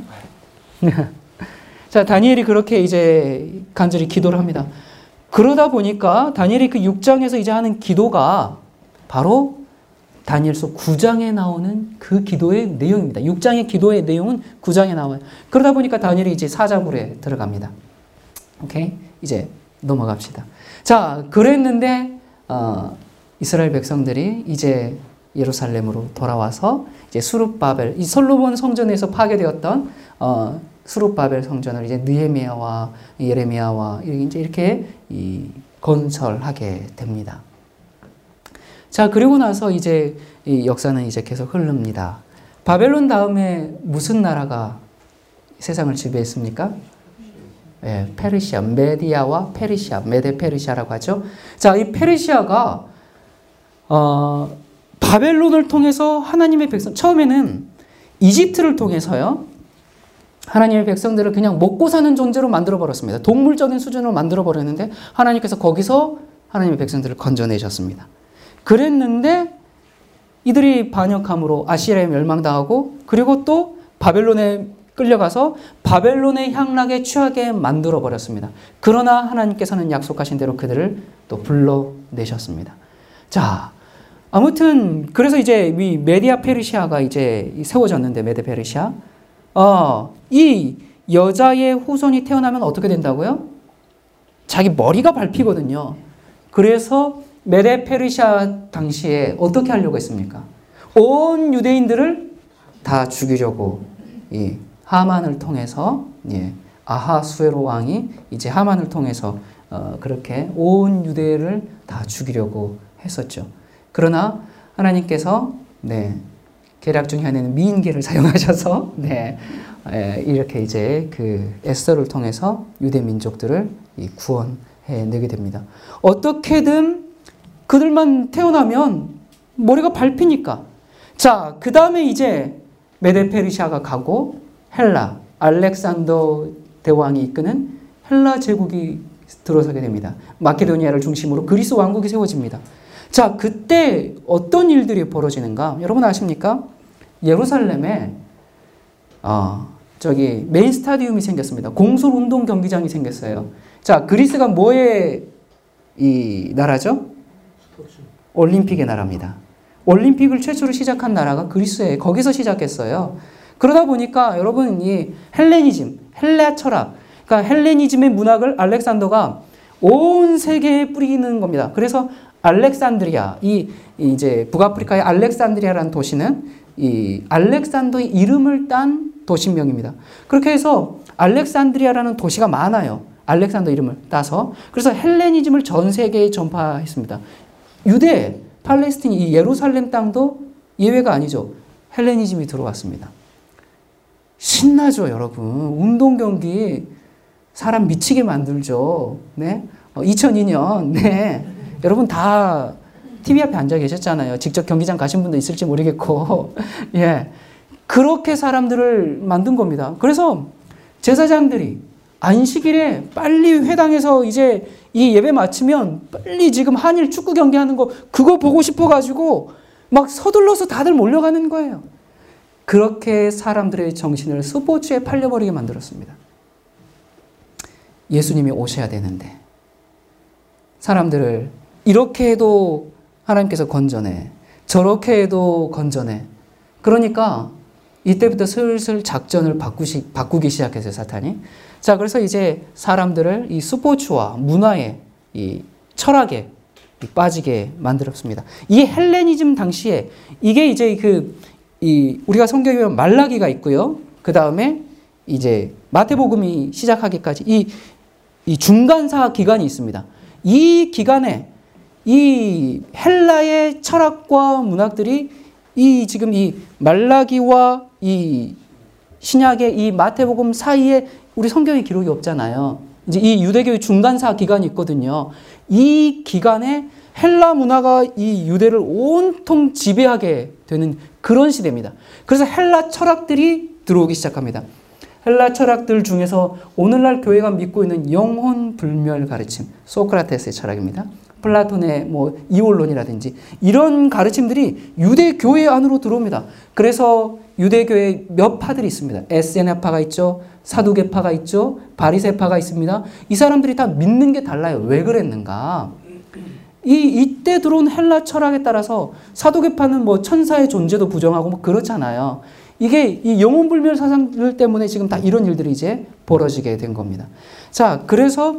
자, 다니엘이 그렇게 이제 간절히 기도를 합니다. 그러다 보니까 다니엘이 그 6장에서 이제 하는 기도가 바로 다니엘서 9장에 나오는 그 기도의 내용입니다. 6장의 기도의 내용은 9장에 나와요. 그러다 보니까 다니엘이 이제 사자굴에 들어갑니다. 오케이? 이제 넘어갑시다. 자, 그랬는데 이스라엘 백성들이 이제 예루살렘으로 돌아와서 이제 수룹바벨, 이 솔로몬 성전에서 파괴되었던 수룹바벨 성전을 이제 느헤미야와 예레미야와 이제 이렇게 건설하게 됩니다. 자, 그리고 나서 이제 이 역사는 이제 계속 흐릅니다. 바벨론 다음에 무슨 나라가 세상을 지배했습니까? 예, 페르시아, 메디아와 페르시아, 메데 페르시아라고 하죠. 자, 이 페르시아가 바벨론을 통해서 하나님의 백성, 처음에는 이집트를 통해서요, 하나님의 백성들을 그냥 먹고 사는 존재로 만들어 버렸습니다. 동물적인 수준으로 만들어 버렸는데 하나님께서 거기서 하나님의 백성들을 건져내셨습니다. 그랬는데 이들이 반역함으로 아시리아에 멸망당하고, 그리고 또 바벨론에 끌려가서 바벨론의 향락에 취하게 만들어 버렸습니다. 그러나 하나님께서는 약속하신 대로 그들을 또 불러내셨습니다. 자, 아무튼 그래서 이제 이 메디아 페르시아가 이제 세워졌는데, 메데 페르시아, 이 여자의 후손이 태어나면 어떻게 된다고요? 자기 머리가 밟히거든요. 그래서 메데 페르시아 당시에 어떻게 하려고 했습니까? 온 유대인들을 다 죽이려고 이 하만을 통해서, 아하수에로 왕이 이제 하만을 통해서 그렇게 온 유대를 다 죽이려고 했었죠. 그러나 하나님께서 계략 중에 하나는 미인계를 사용하셔서 이렇게 이제 그 에스더를 통해서 유대 민족들을 구원해내게 됩니다. 어떻게든 그들만 태어나면 머리가 밟히니까. 자, 그 다음에 이제 메데 페르시아가 가고 헬라, 알렉산더 대왕이 이끄는 헬라 제국이 들어서게 됩니다. 마케도니아를 중심으로 그리스 왕국이 세워집니다. 자, 그때 어떤 일들이 벌어지는가? 여러분 아십니까? 예루살렘에 저기 메인 스타디움이 생겼습니다. 공설 운동 경기장이 생겼어요. 자, 그리스가 뭐의 이 나라죠? 올림픽의 나라입니다. 올림픽을 최초로 시작한 나라가 그리스예요. 거기서 시작했어요. 그러다 보니까 여러분 이 헬레니즘, 헬라 철학, 그러니까 헬레니즘의 문학을 알렉산더가 온 세계에 뿌리는 겁니다. 그래서 알렉산드리아, 이제 북아프리카의 알렉산드리아라는 도시는 이 알렉산더의 이름을 딴 도시명입니다. 그렇게 해서 알렉산드리아라는 도시가 많아요. 알렉산더 이름을 따서. 그래서 헬레니즘을 전 세계에 전파했습니다. 유대, 팔레스틴, 이 예루살렘 땅도 예외가 아니죠. 헬레니즘이 들어왔습니다. 신나죠, 여러분. 운동 경기 사람 미치게 만들죠. 2002년, 여러분 다 TV 앞에 앉아 계셨잖아요. 직접 경기장 가신 분도 있을지 모르겠고, 그렇게 사람들을 만든 겁니다. 그래서 제사장들이 안식일에 빨리 회당에서 이제 이 예배 마치면 빨리 지금 한일 축구 경기 하는 거 그거 보고 싶어가지고 막 서둘러서 다들 몰려가는 거예요. 그렇게 사람들의 정신을 스포츠에 팔려버리게 만들었습니다. 예수님이 오셔야 되는데 사람들을 이렇게 해도 하나님께서 건져내, 저렇게 해도 건져내. 그러니까 이때부터 슬슬 작전을 바꾸기 시작했어요, 사탄이. 자, 그래서 이제 사람들을 이 스포츠와 문화에, 이 철학에 빠지게 만들었습니다. 이 헬레니즘 당시에 이게 이제 우리가 성경에 보면 말라기가 있고요. 그 다음에 이제 마태복음이 시작하기까지 이 중간사 기간이 있습니다. 이 기간에 이 헬라의 철학과 문학들이 지금 이 말라기와 이 신약의 이 마태복음 사이에 우리 성경의 기록이 없잖아요. 이제 이 유대교의 중간사 기간이 있거든요. 이 기간에 헬라 문화가 이 유대를 온통 지배하게 되는 그런 시대입니다. 그래서 헬라 철학들이 들어오기 시작합니다. 헬라 철학들 중에서 오늘날 교회가 믿고 있는 영혼 불멸 가르침, 소크라테스의 철학입니다. 플라톤의 뭐 이원론이라든지 이런 가르침들이 유대 교회 안으로 들어옵니다. 그래서 유대 교회 몇 파들이 있습니다. 에세나파가 있죠. 사두개파가 있죠. 바리새파가 있습니다. 이 사람들이 다 믿는 게 달라요. 왜 그랬는가? 이때 들어온 헬라 철학에 따라서 사두개파는 뭐 천사의 존재도 부정하고 뭐 그렇잖아요. 이게 이 영혼불멸 사상들 때문에 지금 다 이런 일들이 이제 벌어지게 된 겁니다. 자, 그래서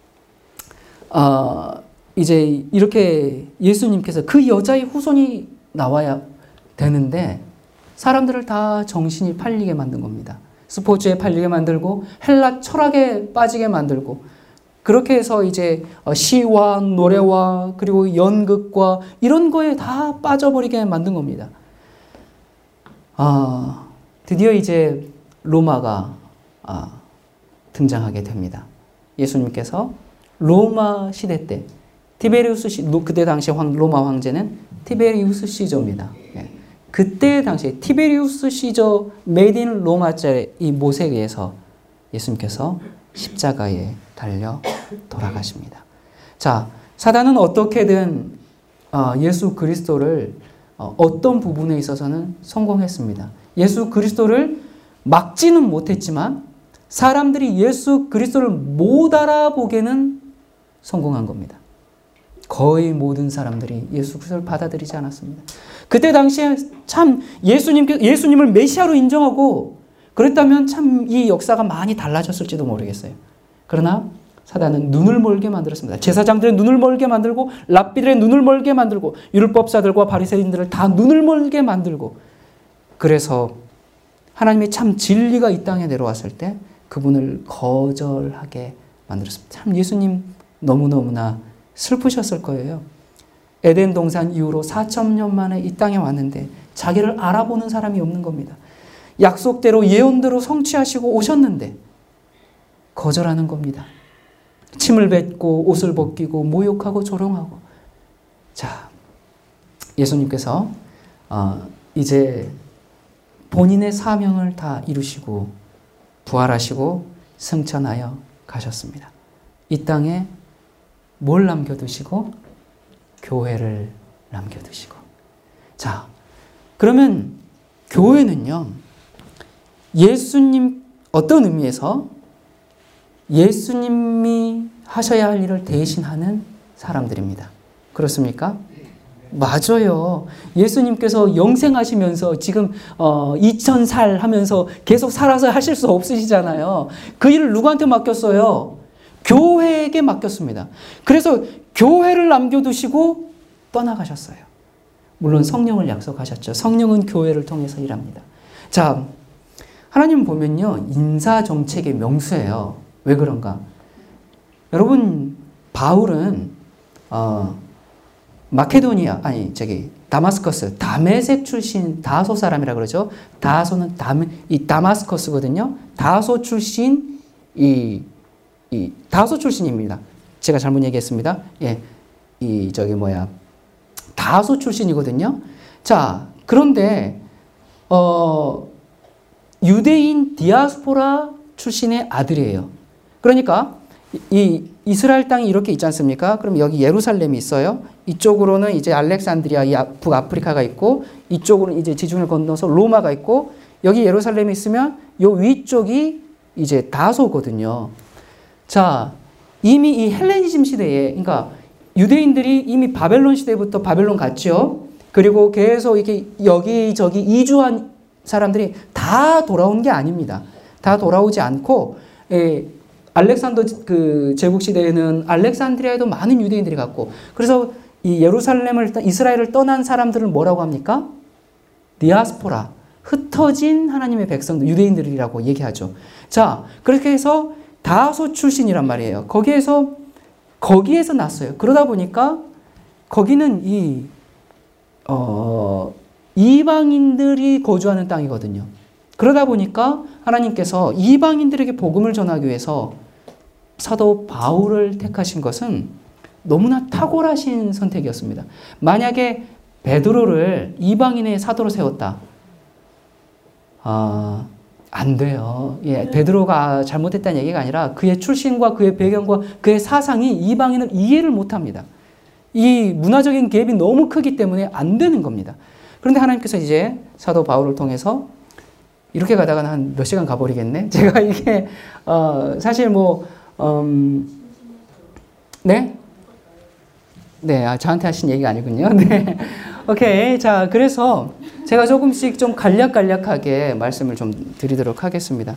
이제 이렇게 예수님께서 그 여자의 후손이 나와야 되는데 사람들을 다 정신이 팔리게 만든 겁니다. 스포츠에 팔리게 만들고 헬라 철학에 빠지게 만들고 그렇게 해서 이제 시와 노래와 그리고 연극과 이런 거에 다 빠져버리게 만든 겁니다. 드디어 이제 로마가 등장하게 됩니다. 예수님께서 로마 시대 때 티베리우스 그때 당시 로마 황제는 티베리우스 시저입니다. 그때 당시에 티베리우스 시저 메이드 인 로마자의 이 못에 의해서 예수님께서 십자가에 달려 돌아가십니다. 자, 사단은 어떻게든 예수 그리스도를 어떤 부분에 있어서는 성공했습니다. 예수 그리스도를 막지는 못했지만 사람들이 예수 그리스도를 못 알아보게는 성공한 겁니다. 거의 모든 사람들이 예수 그리스도를 받아들이지 않았습니다. 그때 당시에 참 예수님을 메시아로 인정하고 그랬다면 참 이 역사가 많이 달라졌을지도 모르겠어요. 그러나 사단은 눈을 멀게 만들었습니다. 제사장들의 눈을 멀게 만들고 랍비들의 눈을 멀게 만들고 율법사들과 바리새인들을 다 눈을 멀게 만들고 그래서 하나님의 참 진리가 이 땅에 내려왔을 때 그분을 거절하게 만들었습니다. 참 예수님 너무너무나 슬프셨을 거예요. 에덴 동산 이후로 4,000년 만에 이 땅에 왔는데 자기를 알아보는 사람이 없는 겁니다. 약속대로 예언대로 성취하시고 오셨는데 거절하는 겁니다. 침을 뱉고 옷을 벗기고 모욕하고 조롱하고. 자, 예수님께서 이제 본인의 사명을 다 이루시고 부활하시고 승천하여 가셨습니다. 이 땅에 뭘 남겨두시고? 교회를 남겨두시고. 자, 그러면 교회는요, 예수님, 어떤 의미에서 예수님이 하셔야 할 일을 대신하는 사람들입니다. 그렇습니까? 맞아요. 예수님께서 영생하시면서 지금 2000살 하면서 계속 살아서 하실 수 없으시잖아요. 그 일을 누구한테 맡겼어요? 교회에게 맡겼습니다. 그래서 교회를 남겨두시고 떠나가셨어요. 물론 성령을 약속하셨죠. 성령은 교회를 통해서 일합니다. 자, 하나님 보면요, 인사정책의 명수예요. 왜 그런가? 여러분, 바울은 다마스커스, 다메섹 출신 다소 사람이라 그러죠. 다소는 다마스커스거든요. 다소 출신 다소 출신입니다. 제가 잘못 얘기했습니다. 예, 다소 출신이거든요. 자, 그런데 유대인 디아스포라 출신의 아들이에요. 그러니까 이 이스라엘 땅이 이렇게 있지 않습니까? 그럼 여기 예루살렘이 있어요. 이쪽으로는 이제 알렉산드리아, 이 북아프리카가 있고, 이쪽으로는 이제 지중해를 건너서 로마가 있고, 여기 예루살렘이 있으면 요 위쪽이 이제 다소거든요. 자, 이미 이 헬레니즘 시대에, 그러니까 유대인들이 이미 바벨론 시대부터 바벨론 갔죠. 그리고 계속 이렇게 여기저기 이주한 사람들이 다 돌아온 게 아닙니다. 다 돌아오지 않고, 알렉산더 그 제국 시대에는 알렉산드리아에도 많은 유대인들이 갔고, 그래서 이 이스라엘을 떠난 사람들을 뭐라고 합니까? 디아스포라, 흩어진 하나님의 백성들, 유대인들이라고 얘기하죠. 자, 그렇게 해서 다소 출신이란 말이에요. 거기에서 났어요. 그러다 보니까 거기는 이방인들이 거주하는 땅이거든요. 그러다 보니까 하나님께서 이방인들에게 복음을 전하기 위해서 사도 바울을 택하신 것은 너무나 탁월하신 선택이었습니다. 만약에 베드로를 이방인의 사도로 세웠다. 안 돼요. 예, 베드로가 잘못했다는 얘기가 아니라 그의 출신과 그의 배경과 그의 사상이 이방인을 이해를 못합니다. 이 문화적인 갭이 너무 크기 때문에 안 되는 겁니다. 그런데 하나님께서 이제 사도 바울을 통해서 이렇게 가다가 한 몇 시간 가버리겠네? 제가 이게 사실 네? 네, 저한테 하신 얘기가 아니군요. 네. 오케이. 자, 그래서 제가 조금씩 좀 간략간략하게 말씀을 좀 드리도록 하겠습니다.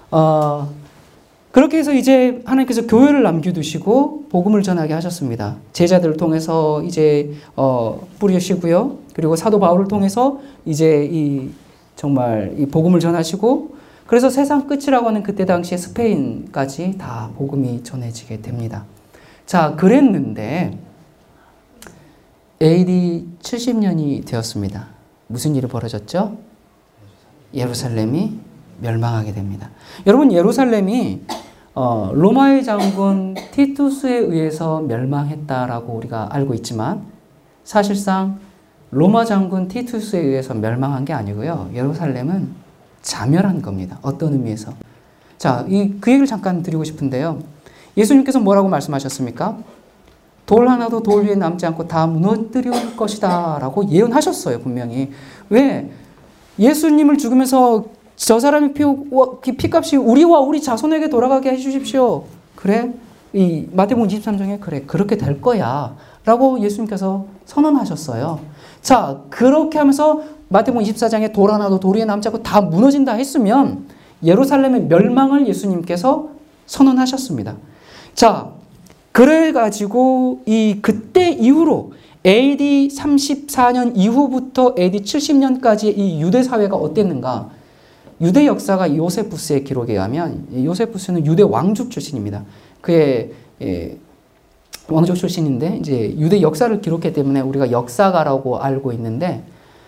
그렇게 해서 이제 하나님께서 교회를 남겨두시고 복음을 전하게 하셨습니다. 제자들을 통해서 이제 뿌리시고요. 그리고 사도 바울을 통해서 이제 정말 이 복음을 전하시고, 그래서 세상 끝이라고 하는 그때 당시에 스페인까지 다 복음이 전해지게 됩니다. 자, 그랬는데 AD 70년이 되었습니다. 무슨 일이 벌어졌죠? 예루살렘이 멸망하게 됩니다. 여러분, 예루살렘이 로마의 장군 티투스에 의해서 멸망했다라고 우리가 알고 있지만 사실상 로마 장군 티투스에 의해서 멸망한 게 아니고요. 예루살렘은 자멸한 겁니다. 어떤 의미에서? 자, 그 얘기를 잠깐 드리고 싶은데요. 예수님께서 뭐라고 말씀하셨습니까? 돌 하나도 돌 위에 남지 않고 다 무너뜨릴 것이다 라고 예언하셨어요, 분명히. 왜? 예수님을 죽으면서 저 사람의 피값이 우리와 우리 자손에게 돌아가게 해주십시오. 그래? 이 마태복음 23장에 그래, 그렇게 될 거야 라고 예수님께서 선언하셨어요. 자, 그렇게 하면서 마태복음 24장에 돌 하나도 돌 위에 남지 않고 다 무너진다 했으면 예루살렘의 멸망을 예수님께서 선언하셨습니다. 자, 그래가지고 그때 이후로 AD 34년 이후부터 AD 70년까지의 이 유대 사회가 어땠는가? 유대 역사가 요세푸스의 기록에 의하면, 요세푸스는 유대 왕족 출신입니다. 그의 왕족 출신인데 이제 유대 역사를 기록했기 때문에 우리가 역사가라고 알고 있는데,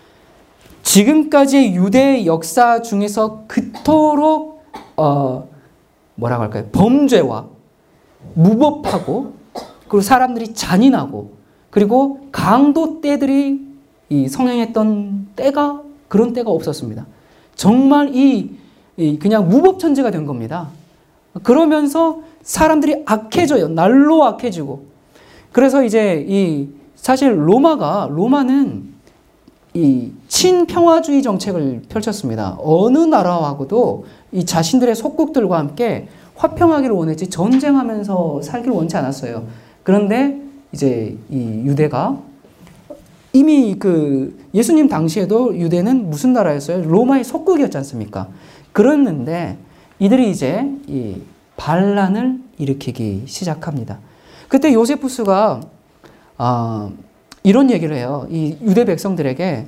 지금까지의 유대 역사 중에서 그토록 뭐라고 할까요? 범죄와 무법하고, 그리고 사람들이 잔인하고, 그리고 강도 때들이 성행했던 때가, 그런 때가 없었습니다. 정말 그냥 무법천지가 된 겁니다. 그러면서 사람들이 악해져요. 날로 악해지고. 그래서 이제 사실 로마는 친평화주의 정책을 펼쳤습니다. 어느 나라하고도 이 자신들의 속국들과 함께 화평하기를 원했지 전쟁하면서 살기를 원치 않았어요. 그런데 이제 이 유대가 이미 예수님 당시에도 유대는 무슨 나라였어요? 로마의 속국이었지 않습니까? 그랬는데 이들이 이제 이 반란을 일으키기 시작합니다. 그때 요세푸스가 이런 얘기를 해요. 이 유대 백성들에게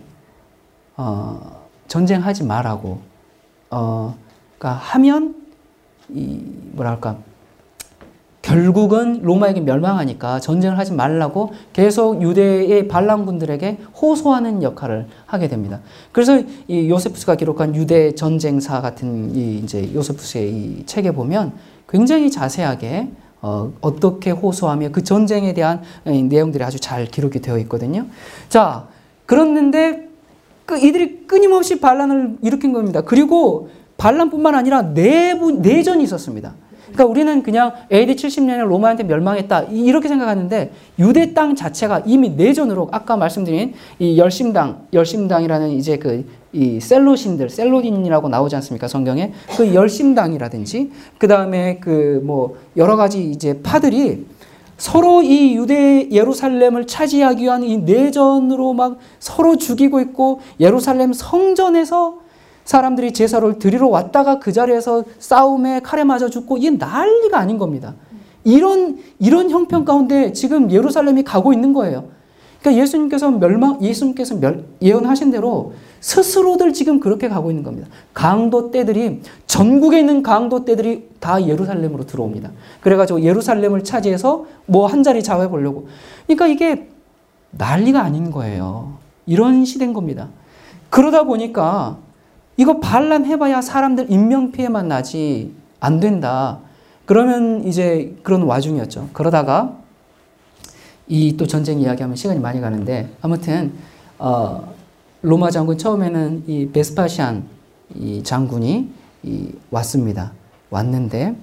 전쟁하지 말라고. 그러니까 하면 뭐랄까, 결국은 로마에게 멸망하니까 전쟁을 하지 말라고 계속 유대의 반란군들에게 호소하는 역할을 하게 됩니다. 그래서 이 요세푸스가 기록한 유대 전쟁사 같은 이제 요세푸스의 이 책에 보면 굉장히 자세하게 어떻게 호소하며 그 전쟁에 대한 내용들이 아주 잘 기록이 되어 있거든요. 자, 그랬는데 이들이 끊임없이 반란을 일으킨 겁니다. 그리고 반란뿐만 아니라 내전이 있었습니다. 그러니까 우리는 그냥 AD 70년에 로마한테 멸망했다 이렇게 생각하는데 유대 땅 자체가 이미 내전으로 아까 말씀드린 이 열심당이라는 이제 이 셀로딘이라고 나오지 않습니까? 성경에 그 열심당이라든지 그 다음에 여러 가지 이제 파들이 서로 이 유대 예루살렘을 차지하기 위한 이 내전으로 막 서로 죽이고 있고, 예루살렘 성전에서 사람들이 제사를 드리러 왔다가 그 자리에서 싸움에 칼에 맞아 죽고, 이게 난리가 아닌 겁니다. 이런 형편 가운데 지금 예루살렘이 가고 있는 거예요. 그러니까 예수님께서 예언하신 대로 스스로들 지금 그렇게 가고 있는 겁니다. 강도 떼들이, 전국에 있는 강도 떼들이 다 예루살렘으로 들어옵니다. 그래가지고 예루살렘을 차지해서 한 자리 잡아보려고. 그러니까 이게 난리가 아닌 거예요. 이런 시대인 겁니다. 그러다 보니까 이거 반란해봐야 사람들 인명피해만 나지 안 된다. 그러면 이제 그런 와중이었죠. 그러다가 또 전쟁 이야기하면 시간이 많이 가는데, 아무튼 로마 장군 처음에는 이 베스파시안 이 장군이 왔습니다. 왔는데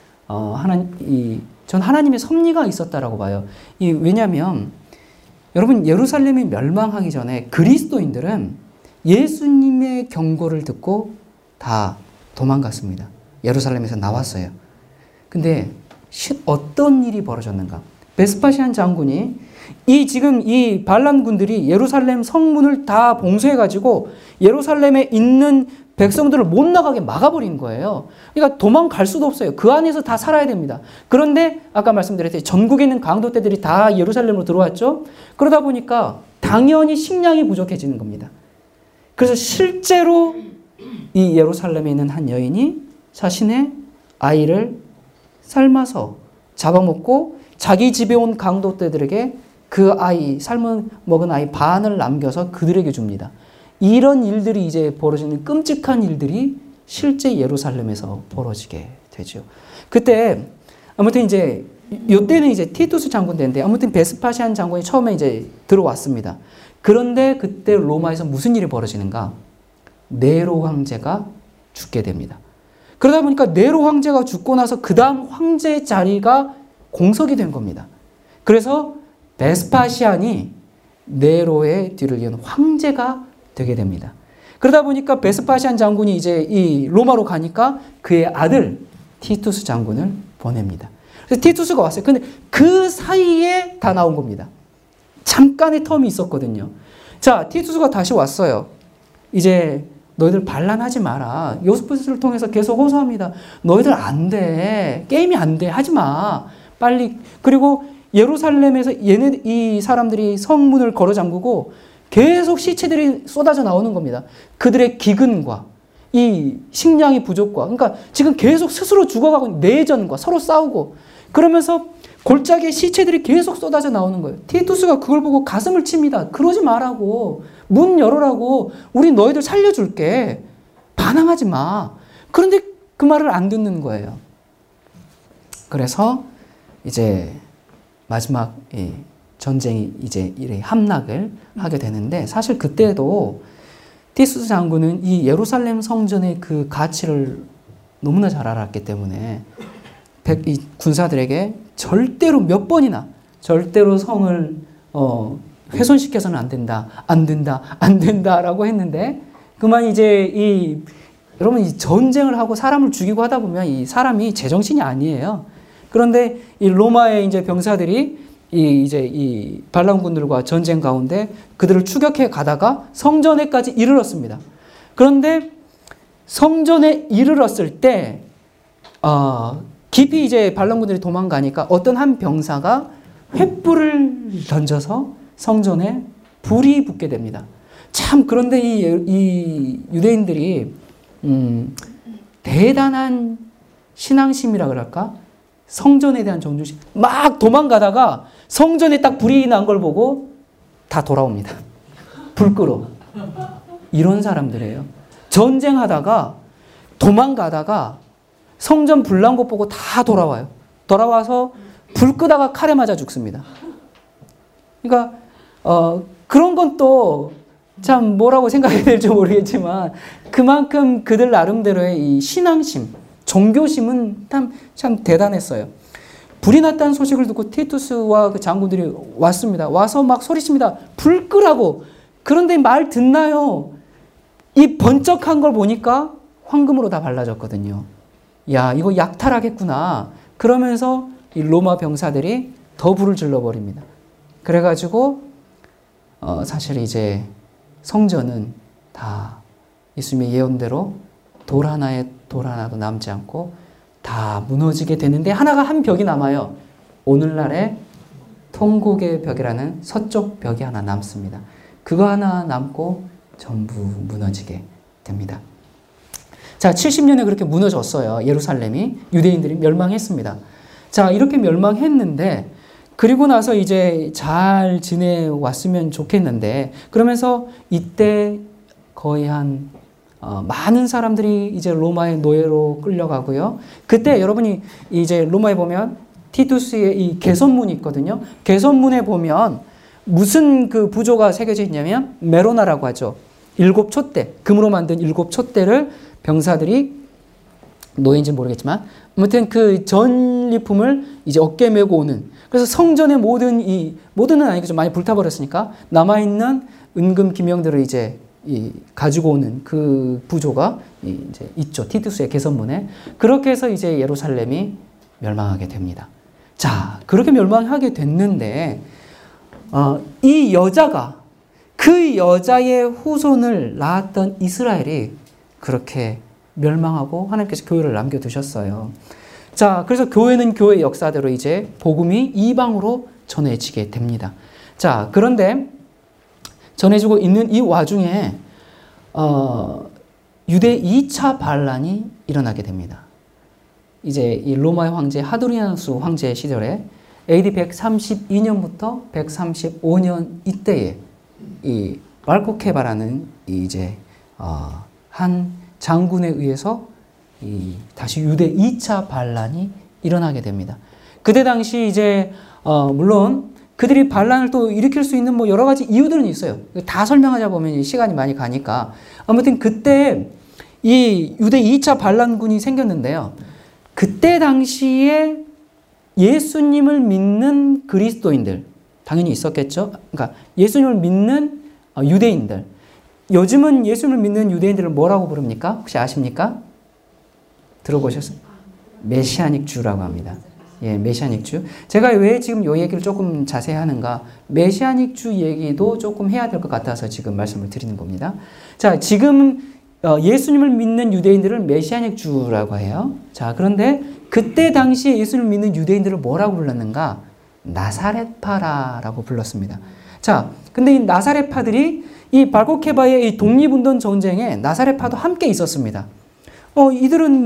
전 하나님의 섭리가 있었다라고 봐요. 왜냐하면 여러분 예루살렘이 멸망하기 전에 그리스도인들은 예수님의 경고를 듣고 다 도망갔습니다. 예루살렘에서 나왔어요. 근데 어떤 일이 벌어졌는가? 베스파시안 장군이 지금 이 반란군들이 예루살렘 성문을 다 봉쇄해가지고 예루살렘에 있는 백성들을 못 나가게 막아버린 거예요. 그러니까 도망갈 수도 없어요. 그 안에서 다 살아야 됩니다. 그런데 아까 말씀드렸듯이 전국에 있는 강도떼들이 다 예루살렘으로 들어왔죠. 그러다 보니까 당연히 식량이 부족해지는 겁니다. 그래서 실제로 이 예루살렘에 있는 한 여인이 자신의 아이를 삶아서 잡아먹고 자기 집에 온 강도떼들에게 그 아이, 먹은 아이 반을 남겨서 그들에게 줍니다. 이런 일들이 이제 벌어지는 끔찍한 일들이 실제 예루살렘에서 벌어지게 되죠. 그때 아무튼 이제 이때는 이제 티투스 장군 때인데 아무튼 베스파시안 장군이 처음에 이제 들어왔습니다. 그런데 그때 로마에서 무슨 일이 벌어지는가? 네로 황제가 죽게 됩니다. 그러다 보니까 네로 황제가 죽고 나서 그 다음 황제 자리가 공석이 된 겁니다. 그래서 베스파시안이 네로의 뒤를 이은 황제가 되게 됩니다. 그러다 보니까 베스파시안 장군이 이제 이 로마로 가니까 그의 아들 티투스 장군을 보냅니다. 그래서 티투스가 왔어요. 근데 그 사이에 다 나온 겁니다. 잠깐의 텀이 있었거든요. 자, 티투스가 다시 왔어요. 이제 너희들 반란하지 마라. 요스푸스를 통해서 계속 호소합니다. 너희들 안 돼. 게임이 안 돼. 하지 마. 빨리. 그리고 예루살렘에서 이 사람들이 성문을 걸어 잠그고 계속 시체들이 쏟아져 나오는 겁니다. 그들의 기근과 이 식량이 부족과 그러니까 지금 계속 스스로 죽어가고 내전과 서로 싸우고 그러면서 골짜기에 시체들이 계속 쏟아져 나오는 거예요. 티투스가 그걸 보고 가슴을 칩니다. 그러지 말라고. 문 열어라고. 우리 너희들 살려줄게. 반항하지 마. 그런데 그 말을 안 듣는 거예요. 그래서 이제 마지막 전쟁이 이제 함락을 하게 되는데 사실 그때도 티투스 장군은 이 예루살렘 성전의 그 가치를 너무나 잘 알았기 때문에 이 군사들에게 절대로 몇 번이나 절대로 성을 훼손시켜서는 안 된다, 안 된다, 안 된다라고 했는데 그만 이제 여러분 이 전쟁을 하고 사람을 죽이고 하다 보면 이 사람이 제정신이 아니에요. 그런데 이 로마의 이제 병사들이 이 반란군들과 전쟁 가운데 그들을 추격해 가다가 성전에까지 이르렀습니다. 그런데 성전에 이르렀을 때 깊이 이제 반란군들이 도망가니까 어떤 한 병사가 횃불을 던져서 성전에 불이 붙게 됩니다. 참 그런데 이 유대인들이 대단한 신앙심이라 그럴까? 성전에 대한 존중심. 막 도망가다가 성전에 딱 불이 난 걸 보고 다 돌아옵니다. 불 끄러. 이런 사람들이에요. 전쟁하다가 도망가다가 성전 불 난 것 보고 다 돌아와요. 돌아와서 불 끄다가 칼에 맞아 죽습니다. 그러니까 그런 건 또 참 뭐라고 생각해야 될지 모르겠지만 그만큼 그들 나름대로의 이 신앙심, 종교심은 참 대단했어요. 불이 났다는 소식을 듣고 티투스와 그 장군들이 왔습니다. 와서 막 소리칩니다. 불 끄라고. 그런데 말 듣나요? 이 번쩍한 걸 보니까 황금으로 다 발라졌거든요. 야, 이거 약탈하겠구나. 그러면서 이 로마 병사들이 더 불을 질러버립니다. 그래가지고 사실 이제 성전은 다 예수님의 예언대로 돌 하나도 남지 않고 다 무너지게 되는데 하나가 한 벽이 남아요. 오늘날의 통곡의 벽이라는 서쪽 벽이 하나 남습니다. 그거 하나 남고 전부 무너지게 됩니다. 자, 70년에 그렇게 무너졌어요. 예루살렘이. 유대인들이 멸망했습니다. 자, 이렇게 멸망했는데 그리고 나서 이제 잘 지내왔으면 좋겠는데 그러면서 이때 거의 많은 사람들이 이제 로마의 노예로 끌려가고요. 그때 여러분이 이제 로마에 보면 티투스의 이 개선문이 있거든요. 개선문에 보면 무슨 그 부조가 새겨져 있냐면 메로나라고 하죠. 7 촛대, 금으로 만든 7 촛대를 병사들이 노예인지는 모르겠지만 아무튼 그 전리품을 이제 어깨에 메고 오는, 그래서 성전의 모든은 아니고 좀 많이 불타버렸으니까 남아있는 은금 기명들을 이제 가지고 오는 그 부조가 이제 있죠. 티투스의 개선문에. 그렇게 해서 이제 예루살렘이 멸망하게 됩니다. 자, 그렇게 멸망하게 됐는데 이 여자가, 그 여자의 후손을 낳았던 이스라엘이 그렇게 멸망하고 하나님께서 교회를 남겨두셨어요. 자, 그래서 교회는 교회 역사대로 이제 복음이 이방으로 전해지게 됩니다. 자, 그런데 전해지고 있는 이 와중에 유대 2차 반란이 일어나게 됩니다. 이제 이 로마의 황제 하드리아누스 황제 시절에 AD 132년부터 135년 이때에 이 말코케바라는 이제 한 장군에 의해서 다시 유대 2차 반란이 일어나게 됩니다. 그때 당시 이제 물론 그들이 반란을 또 일으킬 수 있는 뭐 여러 가지 이유들은 있어요. 다 설명하자 보면 시간이 많이 가니까. 아무튼 그때 이 유대 2차 반란군이 생겼는데요. 그때 당시에 예수님을 믿는 그리스도인들, 당연히 있었겠죠. 그러니까 예수님을 믿는 유대인들. 요즘은 예수님을 믿는 유대인들을 뭐라고 부릅니까? 혹시 아십니까? 들어보셨어요? 메시아닉 주라고 합니다. 예, 메시아닉 주. 제가 왜 지금 이 얘기를 조금 자세히 하는가? 메시아닉 주 얘기도 조금 해야 될 것 같아서 지금 말씀을 드리는 겁니다. 자, 지금 예수님을 믿는 유대인들을 메시아닉 주라고 해요. 자, 그런데 그때 당시에 예수님을 믿는 유대인들을 뭐라고 불렀는가? 나사렛파라라고 불렀습니다. 자, 근데 이 나사렛파들이 이 발고케바의 이 독립운동 전쟁에 나사렛파도 함께 있었습니다. 이들은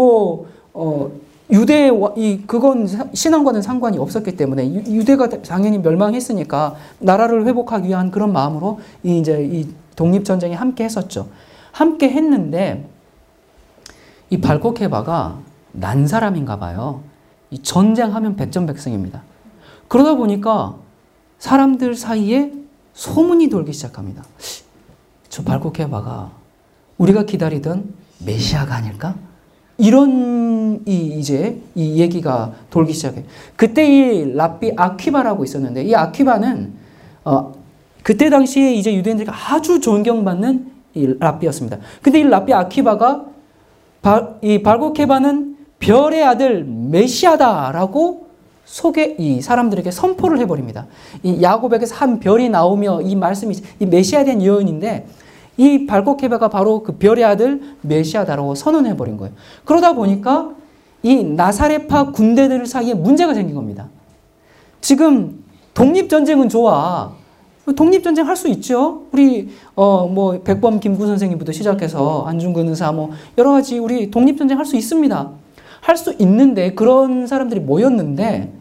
그건 신앙과는 상관이 없었기 때문에 유대가 당연히 멸망했으니까 나라를 회복하기 위한 그런 마음으로 이 독립전쟁에 함께 했었죠. 함께 했는데 이 발고케바가 난 사람인가 봐요. 이 전쟁하면 백전백승입니다. 그러다 보니까 사람들 사이에 소문이 돌기 시작합니다. 저 발고케바가 우리가 기다리던 메시아가 아닐까? 이런 이 얘기가 돌기 시작해요. 그때 이 랍비 아퀴바라고 있었는데 이 아퀴바는 그때 당시에 이제 유대인들이 아주 존경받는 이 랍비였습니다. 근데 이 랍비 아퀴바가 이 발고케바는 별의 아들 메시아다라고 이 사람들에게 선포를 해버립니다. 이 야고백에서 한 별이 나오며 이 말씀이 이 메시아에 대한 예언인데 이 발고케바가 바로 그 별의 아들 메시아다라고 선언해버린 거예요. 그러다 보니까 이 나사렛파 군대들 사이에 문제가 생긴 겁니다. 지금 독립전쟁은 좋아. 독립전쟁 할 수 있죠. 우리 백범 김구 선생님부터 시작해서 안중근 의사 여러 가지 우리 독립전쟁 할 수 있습니다. 할 수 있는데 그런 사람들이 모였는데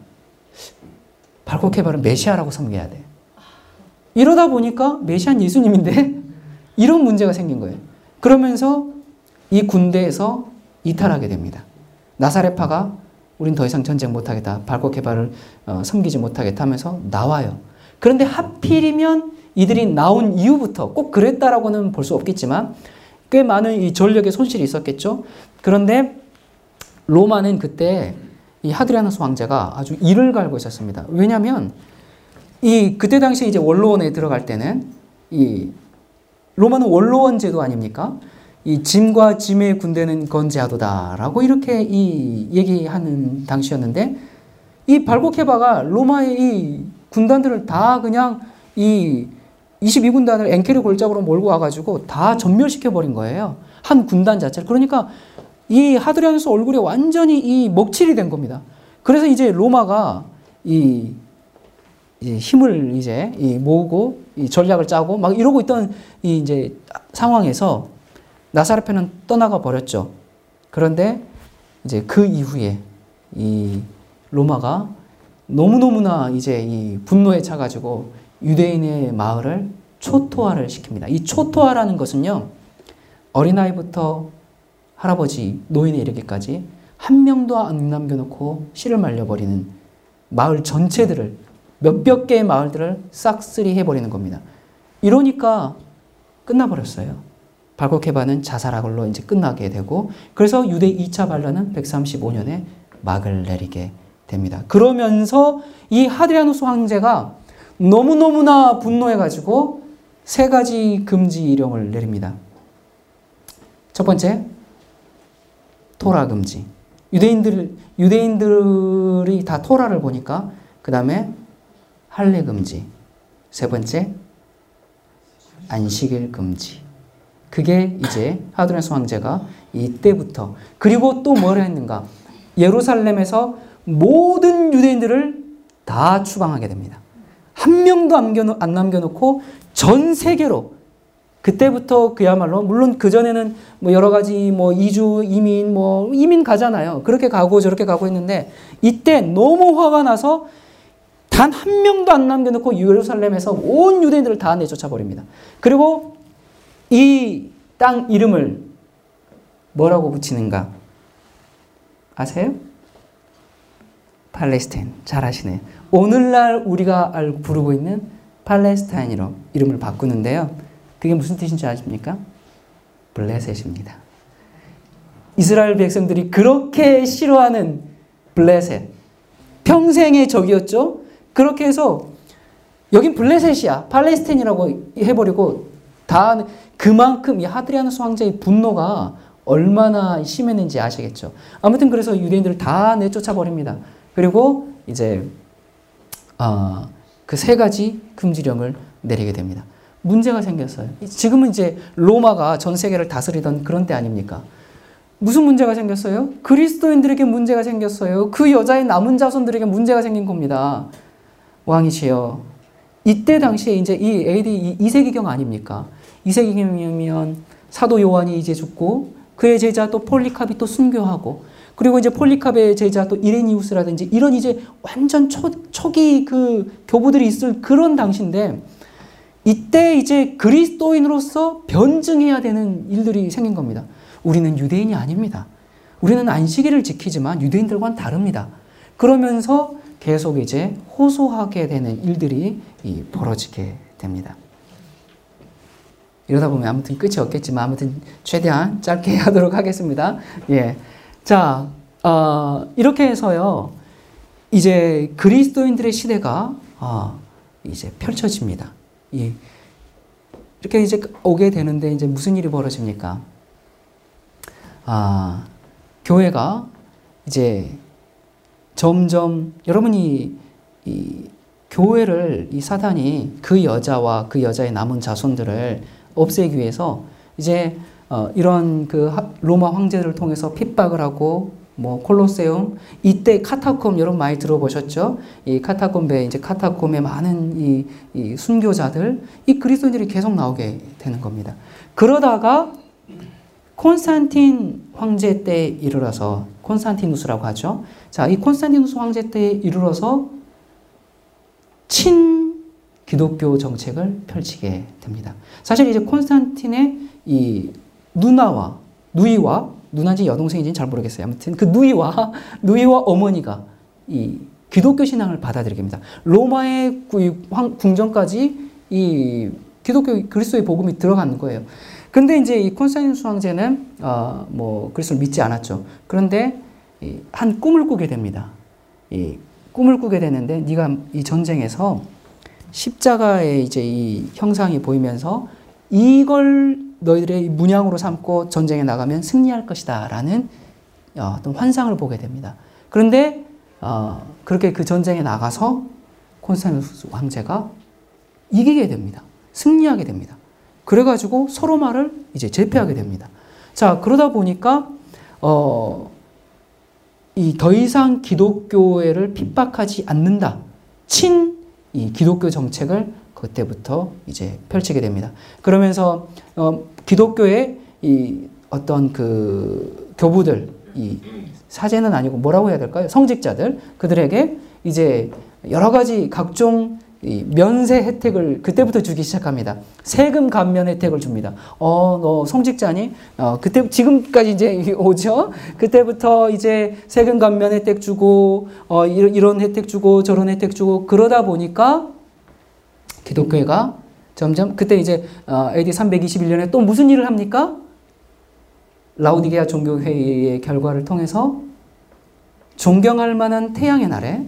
발고케바는 메시아라고 섬겨야 돼. 이러다 보니까 메시아는 예수님인데 이런 문제가 생긴 거예요. 그러면서 이 군대에서 이탈하게 됩니다. 나사렛파가 우린 더 이상 전쟁 못하겠다. 발고케바를 섬기지 못하겠다 하면서 나와요. 그런데 하필이면 이들이 나온 이후부터 꼭 그랬다라고는 볼 수 없겠지만 꽤 많은 이 전력의 손실이 있었겠죠. 그런데 로마는 그때 이 하드리아누스 황제가 아주 이를 갈고 있었습니다. 왜냐하면 그때 당시에 이제 원로원에 들어갈 때는 로마는 원로원 제도 아닙니까? 이 짐과 짐의 군대는 건재하도다라고 이렇게 얘기하는 당시였는데 이 발고케바가 로마의 이 군단들을 다 그냥 이 22군단을 엔케르 골짜기로 몰고 와가지고 다 전멸시켜버린 거예요. 한 군단 자체를. 그러니까 이 하드리아누스 얼굴에 완전히 먹칠이 된 겁니다. 그래서 이제 로마가 힘을 모으고 전략을 짜고 막 이러고 있던 이제 상황에서 나사렛파는 떠나가 버렸죠. 그런데 이제 그 이후에 이 로마가 너무너무나 이제 분노에 차가지고 유대인의 마을을 초토화를 시킵니다. 이 초토화라는 것은요, 어린아이부터 할아버지, 노인에 이르기까지 한 명도 안 남겨놓고 씨를 말려버리는 마을 전체들을, 몇백 개의 마을들을 싹쓸이 해버리는 겁니다. 이러니까 끝나버렸어요. 발 케바는 자살학으로 이제 끝나게 되고, 그래서 유대 2차 반란은 135년에 막을 내리게 됩니다. 그러면서 이 하드리아누스 황제가 너무너무나 분노해가지고 세 가지 금지령을 내립니다. 첫 번째, 토라 금지. 유대인들이 다 토라를 보니까 그 다음에 할례 금지. 세 번째, 안식일 금지. 그게 이제 하드리아누스 황제가 이때부터, 그리고 또 뭘 했는가? 예루살렘에서 모든 유대인들을 다 추방하게 됩니다. 한 명도 안 남겨놓고 전 세계로, 그때부터 그야말로, 물론 그전에는 뭐 여러 가지 뭐 이주, 이민 가잖아요. 그렇게 가고 저렇게 가고 했는데, 이때 너무 화가 나서 단 한 명도 안 남겨놓고 예루살렘에서 온 유대인들을 다 내쫓아 버립니다. 그리고 이 땅 이름을 뭐라고 붙이는가? 아세요? 팔레스타인. 잘 아시네요. 오늘날 우리가 부르고 있는 팔레스타인으로 이름을 바꾸는데요. 그게 무슨 뜻인지 아십니까? 블레셋입니다. 이스라엘 백성들이 그렇게 싫어하는 블레셋. 평생의 적이었죠. 그렇게 해서 여긴 블레셋이야. 팔레스타인이라고 해버리고, 다 그만큼 이 하드리아누스 황제의 분노가 얼마나 심했는지 아시겠죠. 아무튼 그래서 유대인들을 다 내쫓아 버립니다. 그리고 이제 그 세 가지 금지령을 내리게 됩니다. 문제가 생겼어요. 지금은 이제 로마가 전 세계를 다스리던 그런 때 아닙니까? 무슨 문제가 생겼어요? 그리스도인들에게 문제가 생겼어요. 그 여자의 남은 자손들에게 문제가 생긴 겁니다. 왕이시여, 이때 당시에 이제 이 AD 2세기경 아닙니까? 2세기경이면 사도 요한이 이제 죽고, 그의 제자 또 폴리캅이 또 순교하고, 그리고 이제 폴리캅의 제자 또 이레니우스라든지 이런 이제 완전 초기 그 교부들이 있을 그런 당시인데, 이때 이제 그리스도인으로서 변증해야 되는 일들이 생긴 겁니다. 우리는 유대인이 아닙니다. 우리는 안식일을 지키지만 유대인들과는 다릅니다. 그러면서 계속 이제 호소하게 되는 일들이 벌어지게 됩니다. 이러다 보면 아무튼 끝이 없겠지만 아무튼 최대한 짧게 하도록 하겠습니다. 예. 자, 이렇게 해서요, 이제 그리스도인들의 시대가 이제 펼쳐집니다. 예. 이렇게 이제 오게 되는데 이제 무슨 일이 벌어집니까? 교회가 이제 점점, 여러분이 이 교회를, 이 사단이 그 여자와 그 여자의 남은 자손들을 없애기 위해서 이제 이런 그 로마 황제들을 통해서 핍박을 하고, 뭐 콜로세움, 이때 카타콤 여러분 많이 들어보셨죠? 이 카타콤베, 이제 카타콤에 많은 이 순교자들, 이 그리스도인들이 계속 나오게 되는 겁니다. 그러다가 콘스탄틴 황제 때 이르러서, 콘스탄티누스라고 하죠. 자, 이 콘스탄티누스 황제 때 이르러서 친 기독교 정책을 펼치게 됩니다. 사실 이제 콘스탄틴의 이 누나인지 여동생인지는 잘 모르겠어요. 아무튼 그 누이와 어머니가 이 기독교 신앙을 받아들이게 됩니다. 로마의 궁정까지 이 기독교 그리스도의 복음이 들어가는 거예요. 근데 이제 이 콘스탄티누스 황제는 뭐 그리스도를 믿지 않았죠. 그런데 한 꿈을 꾸게 됩니다. 이 꿈을 꾸게 되는데, 네가 이 전쟁에서 십자가의 이제 이 형상이 보이면서 이걸 너희들의 문양으로 삼고 전쟁에 나가면 승리할 것이다 라는 어떤 환상을 보게 됩니다. 그런데 그렇게 그 전쟁에 나가서 콘스탄티누스 황제가 이기게 됩니다. 승리하게 됩니다. 그래가지고 서로마를 이제 제패하게 됩니다. 자, 그러다 보니까 이 더 이상 기독교회를 핍박하지 않는다, 이 기독교 정책을 그때부터 이제 펼치게 됩니다. 그러면서 기독교의 이 어떤 그 교부들, 이 사제는 아니고 뭐라고 해야 될까요? 성직자들, 그들에게 이제 여러 가지 각종 이 면세 혜택을 그때부터 주기 시작합니다. 세금 감면 혜택을 줍니다. 너 성직자니? 그때 지금까지 이제 오죠. 그때부터 이제 세금 감면 혜택 주고 이런 혜택 주고 저런 혜택 주고, 그러다 보니까 기독교회가 점점 그때 이제 AD 321년에 또 무슨 일을 합니까? 라오디게아 종교회의의 결과를 통해서 존경할 만한 태양의 날에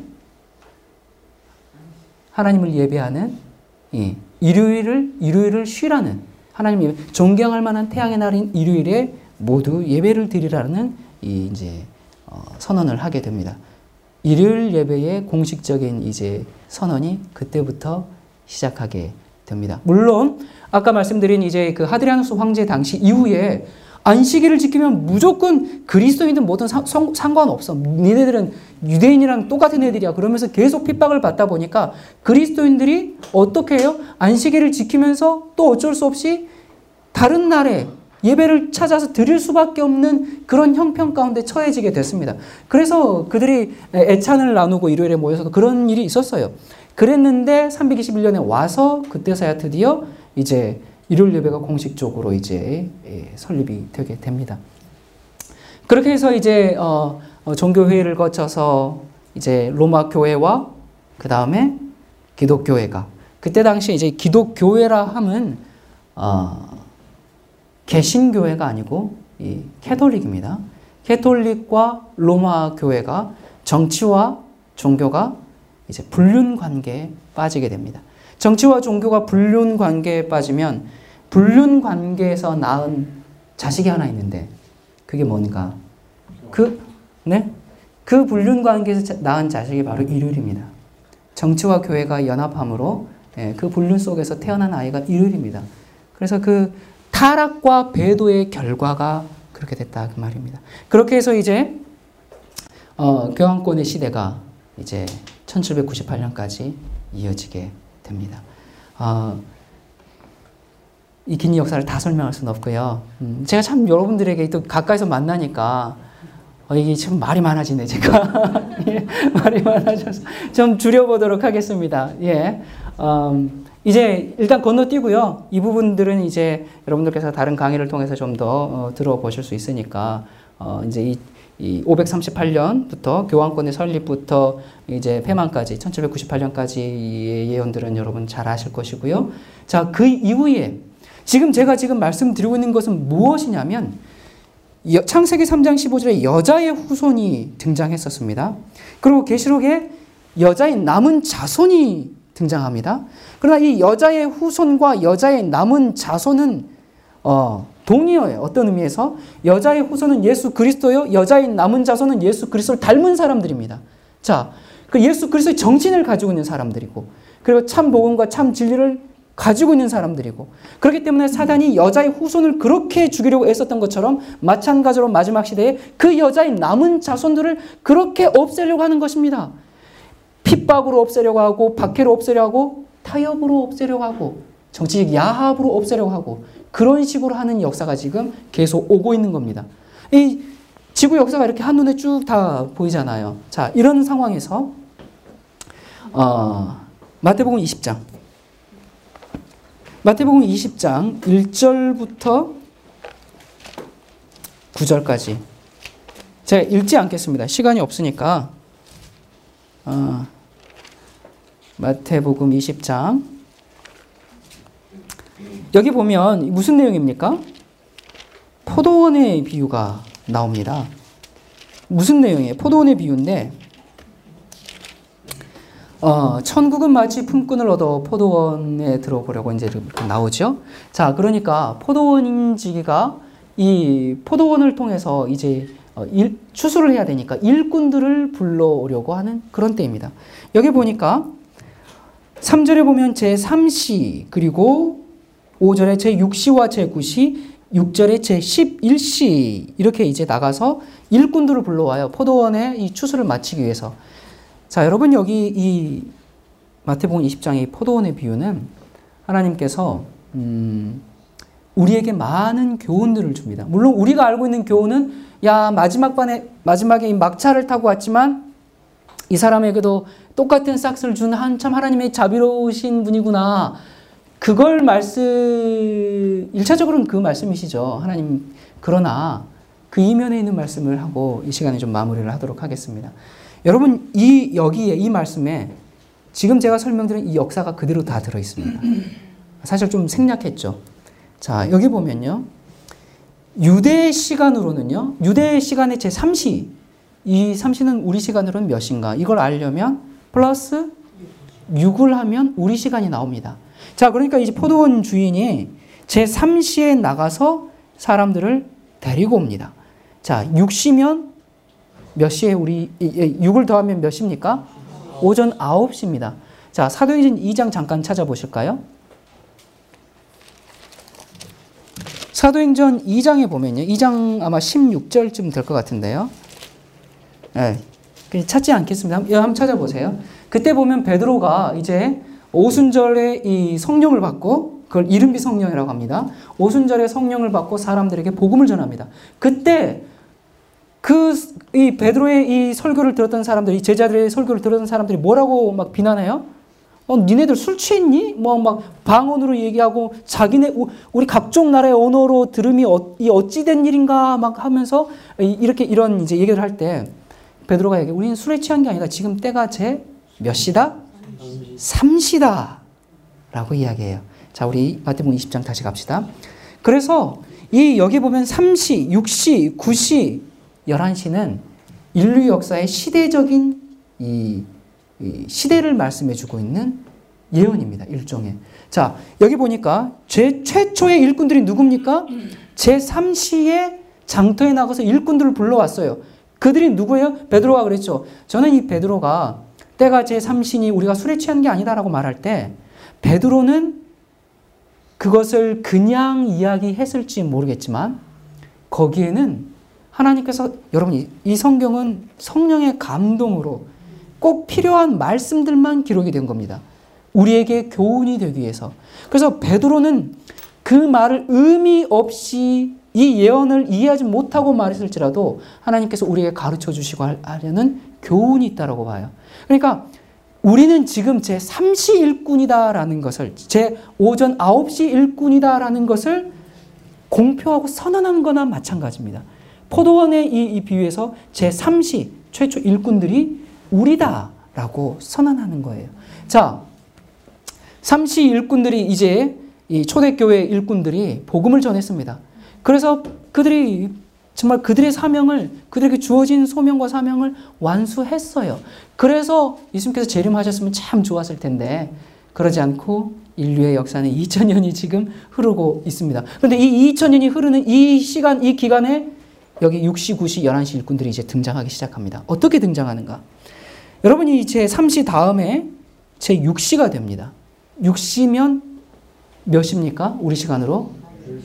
하나님을 예배하는 일요일을 쉬라는 하나님 예배, 존경할 만한 태양의 날인 일요일에 모두 예배를 드리라는 이제 선언을 하게 됩니다. 일요일 예배의 공식적인 이제 선언이 그때부터 시작하게 됩니다. 물론 아까 말씀드린 이제 그 하드리아누스 황제 당시 이후에 안식일을 지키면 무조건 그리스도인든 뭐든 상관없어. 니네들은 유대인이랑 똑같은 애들이야. 그러면서 계속 핍박을 받다 보니까 그리스도인들이 어떻게 해요? 안식일을 지키면서 또 어쩔 수 없이 다른 날에 예배를 찾아서 드릴 수밖에 없는 그런 형편 가운데 처해지게 됐습니다. 그래서 그들이 애찬을 나누고 일요일에 모여서 그런 일이 있었어요. 그랬는데 321년에 와서 그때서야 드디어 이제 일요일 예배가 공식적으로 이제 설립이 되게 됩니다. 그렇게 해서 이제 종교회의를 거쳐서 이제 로마 교회와 그 다음에 기독교회가 그때 당시 이제 기독교회라 함은 개신교회가 아니고 이 캐톨릭입니다. 캐톨릭과 로마 교회가 정치와 종교가 이제 불륜 관계에 빠지게 됩니다. 정치와 종교가 불륜 관계에 빠지면 불륜 관계에서 낳은 자식이 하나 있는데 그게 뭔가? 그 불륜 관계에서 낳은 자식이 바로 일요일입니다. 정치와 교회가 연합함으로 그 불륜 속에서 태어난 아이가 일요일입니다. 그래서 그 타락과 배도의 결과가 그렇게 됐다 그 말입니다. 그렇게 해서 이제 교황권의 시대가 이제 1798년까지 이어지게 됩니다. 이 긴 역사를 다 설명할 수는 없고요. 제가 참 여러분들에게 또 가까이서 만나니까 이게 참 말이 많아지네 제가. 예, 말이 많아져서 좀 줄여보도록 하겠습니다. 예, 이제 일단 건너뛰고요. 이 부분들은 이제 여러분들께서 다른 강의를 통해서 좀 더 들어보실 수 있으니까 이제 이 538년부터 교황권의 설립부터 이제 폐망까지 1798년까지의 예언들은 여러분 잘 아실 것이고요. 자, 그 이후에 제가 말씀드리고 있는 것은 무엇이냐면 창세기 3장 15절에 여자의 후손이 등장했었습니다. 그리고 계시록에 여자의 남은 자손이 등장합니다. 그러나 이 여자의 후손과 여자의 남은 자손은 동의어예요. 어떤 의미에서? 여자의 후손은 예수 그리스도요. 여자의 남은 자손은 예수 그리스도를 닮은 사람들입니다. 자, 그 예수 그리스도의 정신을 가지고 있는 사람들이고 그리고 참 복음과 참 진리를 가지고 있는 사람들이고 그렇기 때문에 사단이 여자의 후손을 그렇게 죽이려고 애썼던 것처럼 마찬가지로 마지막 시대에 그 여자의 남은 자손들을 그렇게 없애려고 하는 것입니다. 핍박으로 없애려고 하고 박해로 없애려고 하고 타협으로 없애려고 하고 정치적 야합으로 없애려고 하고 그런 식으로 하는 역사가 지금 계속 오고 있는 겁니다. 이 지구 역사가 이렇게 한눈에 쭉 다 보이잖아요. 자, 이런 상황에서 마태복음 20장 1절부터 9절까지 제가 읽지 않겠습니다. 시간이 없으니까 마태복음 20장 여기 보면 무슨 내용입니까? 포도원의 비유가 나옵니다. 무슨 내용이에요? 포도원의 비유인데 천국은 마치 품꾼을 얻어 포도원에 들어보려고 이제 이렇게 나오죠. 자, 그러니까 포도원인지기가 이 포도원을 통해서 이제 추수를 해야 되니까 일꾼들을 불러오려고 하는 그런 때입니다. 여기 보니까 3절에 보면 제3시 그리고 5절에 제6시와 제9시 6절에 제11시 이렇게 이제 나가서 일꾼들을 불러와요. 포도원에 이 추수를 마치기 위해서. 자, 여러분 여기 이 마태복음 20장의 포도원의 비유는 하나님께서 우리에게 많은 교훈들을 줍니다. 물론 우리가 알고 있는 교훈은 야 마지막에 이 막차를 타고 왔지만 이 사람에게도 똑같은 싹스를 준 한참 하나님의 자비로우신 분이구나. 그걸 1차적으로는 그 말씀이시죠. 하나님 그러나 그 이면에 있는 말씀을 하고 이 시간에 좀 마무리를 하도록 하겠습니다. 여러분 여기에 이 말씀에 지금 제가 설명드린 이 역사가 그대로 다 들어있습니다. 사실 좀 생략했죠. 자, 여기 보면요. 유대 시간으로는요. 유대 시간의 제3시. 이 3시는 우리 시간으로는 몇 시인가? 이걸 알려면 플러스 6을 하면 우리 시간이 나옵니다. 자, 그러니까 이제 포도원 주인이 제3시에 나가서 사람들을 데리고 옵니다. 자, 6시면 몇 시에 6을 더하면 몇 시입니까? 오전 9시입니다. 자, 사도행전 2장 잠깐 찾아보실까요? 사도행전 2장에 보면요. 2장 아마 16절쯤 될 것 같은데요. 네. 찾지 않겠습니다. 한번 찾아보세요. 그때 보면 베드로가 이제 오순절에 이 성령을 받고, 그걸 이른비 성령이라고 합니다. 오순절에 성령을 받고 사람들에게 복음을 전합니다. 그때 이 베드로의 이 설교를 들었던 사람들이, 이 제자들의 설교를 들었던 사람들이 뭐라고 막 비난해요? 니네들 술 취했니? 뭐 막 방언으로 얘기하고 자기네 우리 각종 나라의 언어로 들음이 어찌된 일인가 막 하면서 이렇게 이런 이제 얘기를 할 때 베드로가 얘기해. 우리는 술에 취한 게 아니다. 지금 때가 제 몇 시다? 3시다. 라고 이야기해요. 자, 우리 마태복음 20장 다시 갑시다. 그래서 여기 보면 3시, 6시, 9시, 11시는 인류 역사의 시대적인 이 시대를 말씀해주고 있는 예언입니다. 일종의. 자, 여기 보니까 최초의 일꾼들이 누굽니까? 제3시에 장터에 나가서 일꾼들을 불러왔어요. 그들이 누구예요? 베드로가 그랬죠. 저는 이 베드로가 때가 제3시니 우리가 술에 취한 게 아니다라고 말할 때 베드로는 그것을 그냥 이야기했을지 모르겠지만 거기에는 하나님께서, 여러분 이 성경은 성령의 감동으로 꼭 필요한 말씀들만 기록이 된 겁니다. 우리에게 교훈이 되기 위해서. 그래서 베드로는 그 말을 의미 없이 이 예언을 이해하지 못하고 말했을지라도 하나님께서 우리에게 가르쳐 주시고 하려는 교훈이 있다고 봐요. 그러니까 우리는 지금 제3시 일꾼이다라는 것을, 제 오전 9시 일꾼이다라는 것을 공표하고 선언한 거나 마찬가지입니다. 포도원의 이 비유에서 제3시 최초 일꾼들이 우리다라고 선언하는 거예요. 자, 3시 일꾼들이 이제 이 초대교회 일꾼들이 복음을 전했습니다. 그래서 그들이 정말 그들의 사명을, 그들에게 주어진 소명과 사명을 완수했어요. 그래서 예수님께서 재림하셨으면 참 좋았을 텐데 그러지 않고 인류의 역사는 2000년이 지금 흐르고 있습니다. 그런데 이 2000년이 흐르는 이 시간, 이 기간에 여기 6시, 9시, 11시 일꾼들이 이제 등장하기 시작합니다. 어떻게 등장하는가? 여러분이 제 3시 다음에 제 6시가 됩니다. 6시면 몇 시입니까? 우리 시간으로?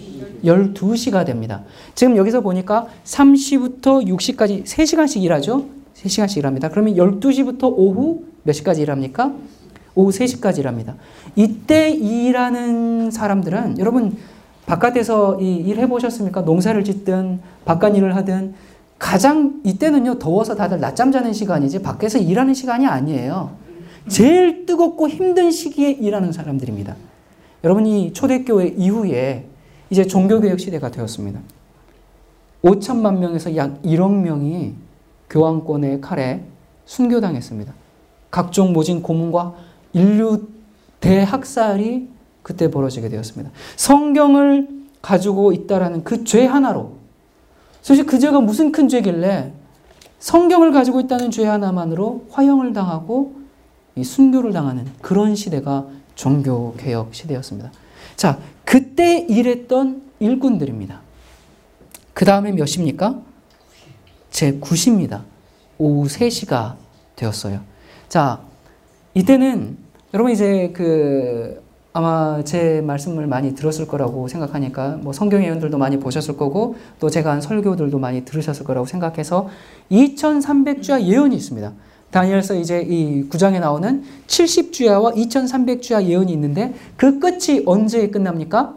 12시가 됩니다. 지금 여기서 보니까 3시부터 6시까지 3시간씩 일하죠? 3시간씩 일합니다. 그러면 12시부터 오후 몇 시까지 일합니까? 오후 3시까지 일합니다. 이때 일하는 사람들은, 여러분 바깥에서 일 해보셨습니까? 농사를 짓든 바깥 일을 하든 가장 이때는요 더워서 다들 낮잠 자는 시간이지 밖에서 일하는 시간이 아니에요. 제일 뜨겁고 힘든 시기에 일하는 사람들입니다. 여러분이 초대교회 이후에 이제 종교개혁 시대가 되었습니다. 5천만 명에서 약 1억 명이 교황권의 칼에 순교당했습니다. 각종 모진 고문과 인류 대학살이 그때 벌어지게 되었습니다. 성경을 가지고 있다라는 그 죄 하나로, 사실 그 죄가 무슨 큰 죄길래 성경을 가지고 있다는 죄 하나만으로 화형을 당하고 이 순교를 당하는 그런 시대가 종교개혁 시대였습니다. 자, 그때 일했던 일꾼들입니다. 그 다음에 몇 시입니까? 제 9시입니다. 오후 3시가 되었어요. 자, 이때는 여러분 이제 아마 제 말씀을 많이 들었을 거라고 생각하니까 뭐 성경 예언들도 많이 보셨을 거고 또 제가 한 설교들도 많이 들으셨을 거라고 생각해서 2300주야 예언이 있습니다. 다니엘서 이제 이 9장에 나오는 70주야와 2300주야 예언이 있는데 그 끝이 언제 끝납니까?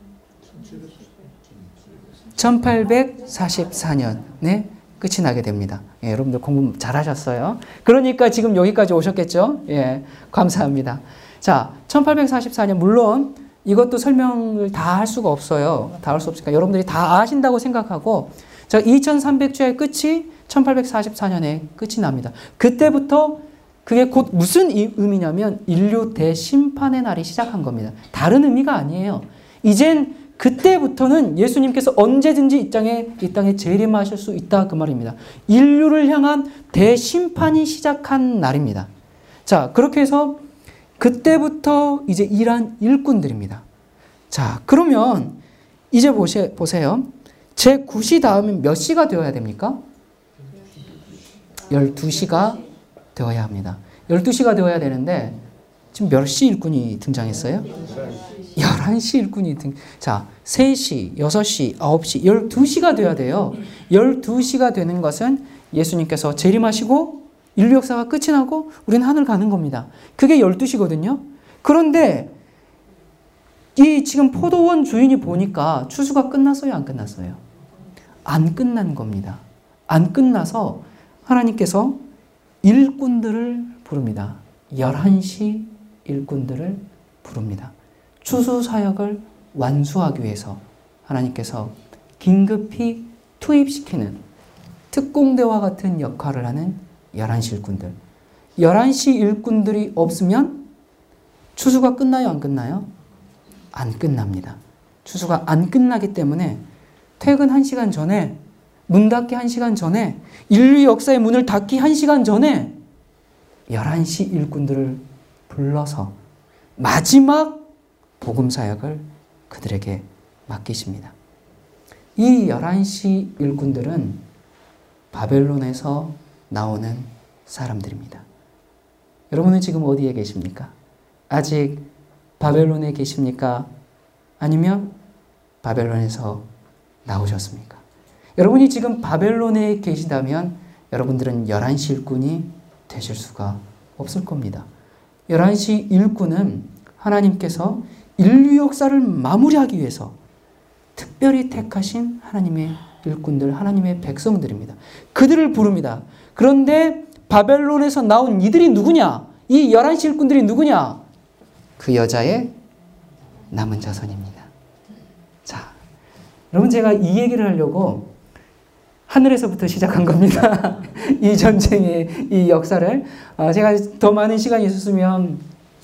1844년에 끝이 나게 됩니다. 예, 여러분들 공부 잘하셨어요. 그러니까 지금 여기까지 오셨겠죠? 예, 감사합니다. 자, 1844년 물론 이것도 설명을 다 할 수가 없어요. 다 할 수 없으니까 여러분들이 다 아신다고 생각하고 자, 2300주의 끝이 1844년에 끝이 납니다. 그때부터 그게 곧 무슨 의미냐면 인류 대심판의 날이 시작한 겁니다. 다른 의미가 아니에요. 이젠 그때부터는 예수님께서 언제든지 이 땅에 재림하실 수 있다 그 말입니다. 인류를 향한 대심판이 시작한 날입니다. 자, 그렇게 해서 그때부터 이제 일한 일꾼들입니다. 자, 그러면 이제 보세요. 제9시 다음엔 몇 시가 되어야 됩니까? 12시가 되어야 합니다. 12시가 되어야 되는데 지금 몇 시 일꾼이 등장했어요? 11시 일꾼이 자, 3시, 6시, 9시, 12시가 되어야 돼요. 12시가 되는 것은 예수님께서 재림하시고 인류 역사가 끝이 나고 우리는 하늘 가는 겁니다. 그게 12시거든요. 그런데 이 지금 포도원 주인이 보니까 추수가 끝났어요? 안 끝났어요? 안 끝난 겁니다. 안 끝나서 하나님께서 일꾼들을 부릅니다. 11시 일꾼들을 부릅니다. 추수 사역을 완수하기 위해서 하나님께서 긴급히 투입시키는 특공대와 같은 역할을 하는 11시 일꾼들. 11시 일꾼들이 없으면 추수가 끝나요? 안 끝나요? 안 끝납니다. 추수가 안 끝나기 때문에 퇴근 1시간 전에, 문 닫기 1시간 전에, 인류 역사의 문을 닫기 1시간 전에 11시 일꾼들을 불러서 마지막 복음 사역을 그들에게 맡기십니다. 이 11시 일꾼들은 바벨론에서 나오는 사람들입니다. 여러분은 지금 어디에 계십니까? 아직 바벨론에 계십니까? 아니면 바벨론에서 나오셨습니까? 여러분이 지금 바벨론에 계시다면 여러분들은 11시 일꾼이 되실 수가 없을 겁니다. 11시 일꾼은 하나님께서 인류 역사를 마무리하기 위해서 특별히 택하신 하나님의 일꾼들, 하나님의 백성들입니다. 그들을 부릅니다. 그런데 바벨론에서 나온 이들이 누구냐? 이 11시 일꾼들이 누구냐? 그 여자의 남은 자손입니다. 자, 여러분 제가 이 얘기를 하려고 하늘에서부터 시작한 겁니다. 이 전쟁의 이 역사를. 제가 더 많은 시간이 있었으면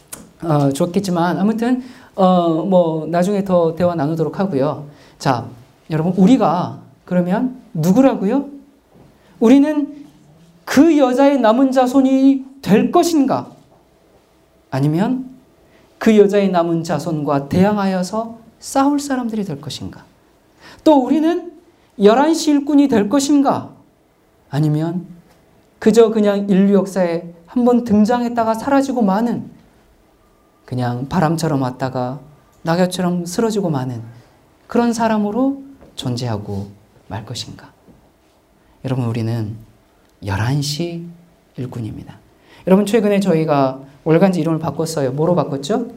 좋겠지만 아무튼 뭐 나중에 더 대화 나누도록 하고요. 자, 여러분 우리가 그러면 누구라고요? 우리는 그 여자의 남은 자손이 될 것인가? 아니면 그 여자의 남은 자손과 대항하여서 싸울 사람들이 될 것인가? 또 우리는 11시 일꾼이 될 것인가? 아니면 그저 그냥 인류 역사에 한번 등장했다가 사라지고 마는 그냥 바람처럼 왔다가 낙엽처럼 쓰러지고 마는 그런 사람으로 존재하고 말 것인가? 여러분 우리는 11시 일꾼입니다. 여러분 최근에 저희가 월간지 이름을 바꿨어요. 뭐로 바꿨죠?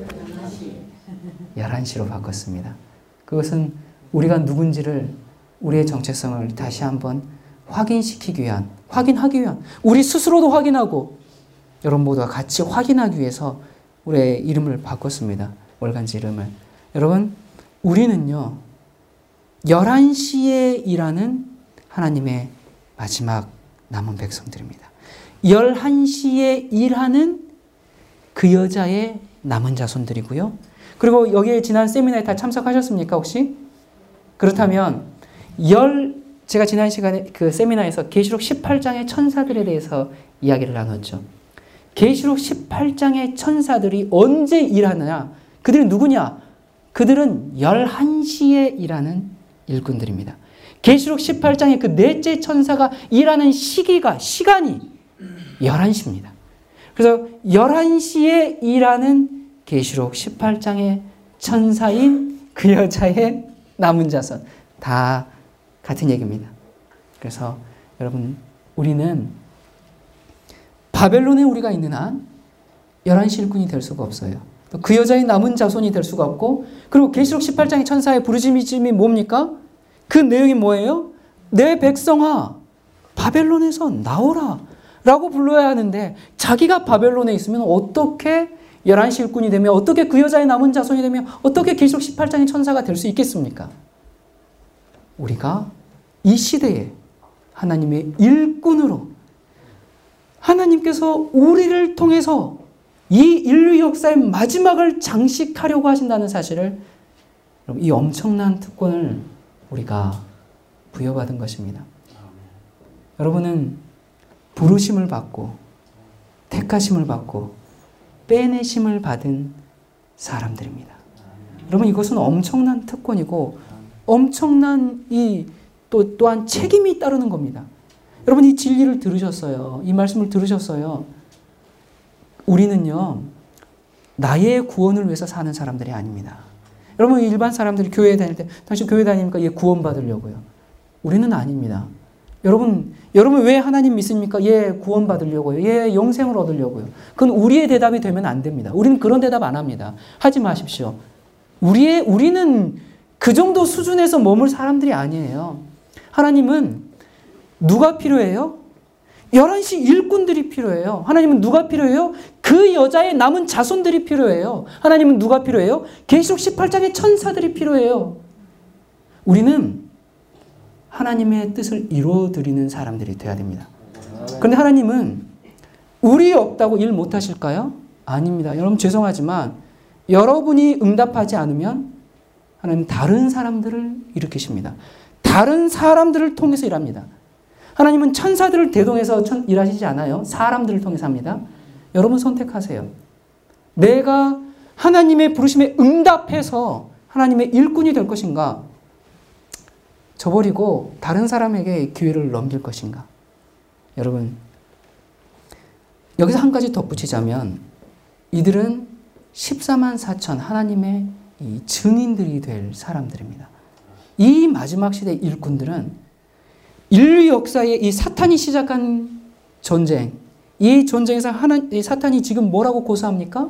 11시로 바꿨습니다. 그것은 우리가 누군지를 우리의 정체성을 다시 한번 확인하기 위한 우리 스스로도 확인하고 여러분 모두가 같이 확인하기 위해서 우리의 이름을 바꿨습니다. 월간지 이름을. 여러분 우리는요 11시에 일하는 하나님의 마지막 남은 백성들입니다. 11시에 일하는 그 여자의 남은 자손들이고요. 그리고 여기에 지난 세미나에 다 참석하셨습니까 혹시? 그렇다면 제가 지난 시간에 그 세미나에서 계시록 18장의 천사들에 대해서 이야기를 나눴죠. 계시록 18장의 천사들이 언제 일하느냐? 그들은 누구냐? 그들은 11시에 일하는 일꾼들입니다. 계시록 18장의 그 넷째 천사가 일하는 시간이 11시입니다. 그래서 11시에 일하는 계시록 18장의 천사인 그 여자의 남은 자손 다 같은 얘기입니다. 그래서 여러분 우리는 바벨론에 우리가 있는 한 11시 일꾼이 될 수가 없어요. 또 그 여자의 남은 자손이 될 수가 없고 그리고 계시록 18장의 천사의 부르짖음이 뭡니까? 그 내용이 뭐예요? 내 백성아 바벨론에서 나오라 라고 불러야 하는데 자기가 바벨론에 있으면 어떻게 11시 일꾼이 되며 어떻게 그 여자의 남은 자손이 되며 어떻게 계시록 18장의 천사가 될 수 있겠습니까? 우리가 이 시대에 하나님의 일꾼으로 하나님께서 우리를 통해서 이 인류 역사의 마지막을 장식하려고 하신다는 사실을, 이 엄청난 특권을 우리가 부여받은 것입니다. 여러분은 부르심을 받고 택하심을 받고 빼내심을 받은 사람들입니다. 여러분, 이것은 엄청난 특권이고 엄청난 또한 책임이 따르는 겁니다. 여러분, 이 진리를 들으셨어요. 이 말씀을 들으셨어요. 우리는요, 나의 구원을 위해서 사는 사람들이 아닙니다. 여러분, 일반 사람들이 교회에 다닐 때, 당신 교회 다니니까 얘 구원받으려고요. 우리는 아닙니다. 여러분 왜 하나님 믿습니까? 얘 구원받으려고요. 얘 영생을 얻으려고요. 그건 우리의 대답이 되면 안 됩니다. 우리는 그런 대답 안 합니다. 하지 마십시오. 우리는 그 정도 수준에서 머물 사람들이 아니에요. 하나님은 누가 필요해요? 11시 일꾼들이 필요해요. 하나님은 누가 필요해요? 그 여자의 남은 자손들이 필요해요. 하나님은 누가 필요해요? 계시록 18장의 천사들이 필요해요. 우리는 하나님의 뜻을 이루어드리는 사람들이 되어야 됩니다. 그런데 하나님은 우리 없다고 일 못하실까요? 아닙니다. 여러분, 죄송하지만 여러분이 응답하지 않으면 하나님은 다른 사람들을 일으키십니다. 다른 사람들을 통해서 일합니다. 하나님은 천사들을 대동해서 일하시지 않아요. 사람들을 통해서 합니다. 여러분 선택하세요. 내가 하나님의 부르심에 응답해서 하나님의 일꾼이 될 것인가? 저버리고 다른 사람에게 기회를 넘길 것인가? 여러분, 여기서 한 가지 덧붙이자면 이들은 14만 4천 하나님의 이 증인들이 될 사람들입니다. 이 마지막 시대의 일꾼들은 인류 역사에 이 사탄이 시작한 전쟁, 이 전쟁에서 사탄이 지금 뭐라고 고소합니까?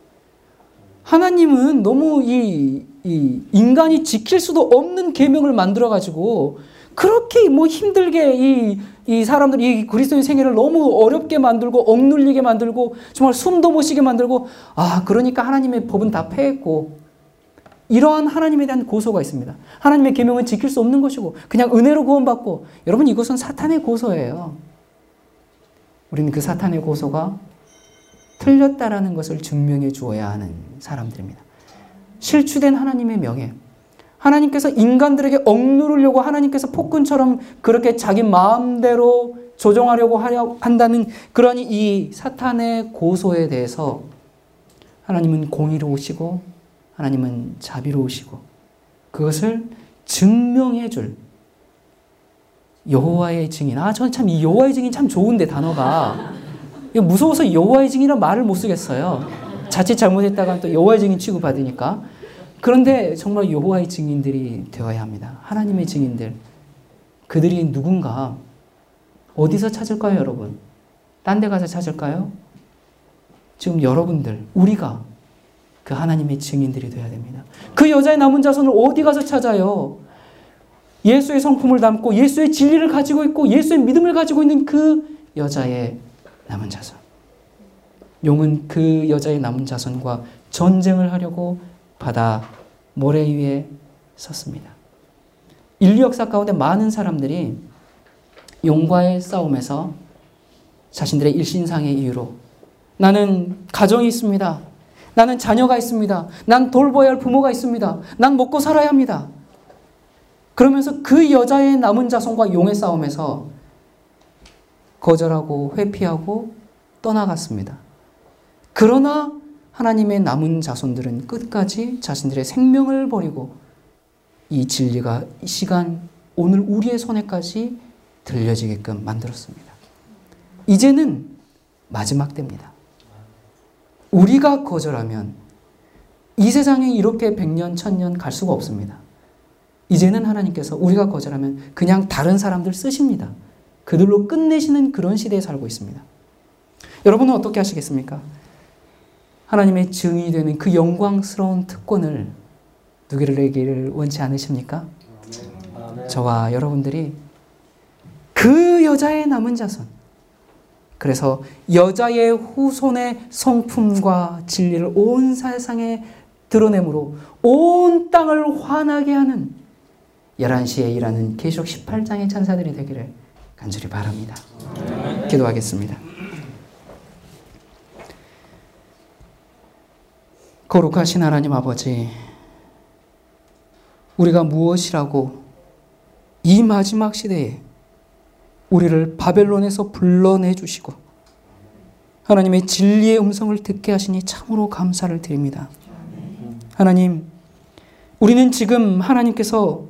하나님은 너무 이 인간이 지킬 수도 없는 계명을 만들어가지고 그렇게 힘들게 이 사람들이 이 그리스도의 생애를 너무 어렵게 만들고 억눌리게 만들고 정말 숨도 못 쉬게 만들고, 그러니까 하나님의 법은 다 폐했고, 이러한 하나님에 대한 고소가 있습니다. 하나님의 계명은 지킬 수 없는 것이고 그냥 은혜로 구원받고, 여러분, 이것은 사탄의 고소예요. 우리는 그 사탄의 고소가 틀렸다라는 것을 증명해 주어야 하는 사람들입니다. 실추된 하나님의 명예, 하나님께서 인간들에게 억누르려고 하나님께서 폭군처럼 그렇게 자기 마음대로 조종하려고 한다는 그런 이 사탄의 고소에 대해서 하나님은 공의로우시고 하나님은 자비로우시고 그것을 증명해 줄 여호와의 증인. 저는 참 이 여호와의 증인 참 좋은데, 단어가 무서워서 여호와의 증인이란 말을 못 쓰겠어요. 자칫 잘못했다가 또 여호와의 증인 취급받으니까. 그런데 정말 여호와의 증인들이 되어야 합니다. 하나님의 증인들. 그들이 누군가 어디서 찾을까요, 여러분? 딴 데 가서 찾을까요? 지금 여러분들, 우리가 그 하나님의 증인들이 되어야 됩니다. 그 여자의 남은 자손을 어디 가서 찾아요? 예수의 성품을 담고 예수의 진리를 가지고 있고 예수의 믿음을 가지고 있는 그 여자의 남은 자손. 용은 그 여자의 남은 자손과 전쟁을 하려고 바다 모래 위에 섰습니다. 인류 역사 가운데 많은 사람들이 용과의 싸움에서 자신들의 일신상의 이유로, 나는 가정이 있습니다. 나는 자녀가 있습니다. 난 돌봐야 할 부모가 있습니다. 난 먹고 살아야 합니다. 그러면서 그 여자의 남은 자손과 용의 싸움에서 거절하고 회피하고 떠나갔습니다. 그러나 하나님의 남은 자손들은 끝까지 자신들의 생명을 버리고 이 진리가 이 시간 오늘 우리의 손에까지 들려지게끔 만들었습니다. 이제는 마지막 때입니다. 우리가 거절하면 이 세상에 이렇게 100년, 1000년 갈 수가 없습니다. 이제는 하나님께서 우리가 거절하면 그냥 다른 사람들 쓰십니다. 그들로 끝내시는 그런 시대에 살고 있습니다. 여러분은 어떻게 하시겠습니까? 하나님의 증인이 되는 그 영광스러운 특권을 누구에게를 원치 않으십니까? 저와 여러분들이 그 여자의 남은 자손, 그래서 여자의 후손의 성품과 진리를 온 세상에 드러내므로 온 땅을 환하게 하는 11시에 일하는 계시록 18장의 천사들이 되기를 간절히 바랍니다. 기도하겠습니다. 거룩하신 하나님 아버지, 우리가 무엇이라고 이 마지막 시대에 우리를 바벨론에서 불러내 주시고 하나님의 진리의 음성을 듣게 하시니 참으로 감사를 드립니다. 하나님, 우리는 지금 하나님께서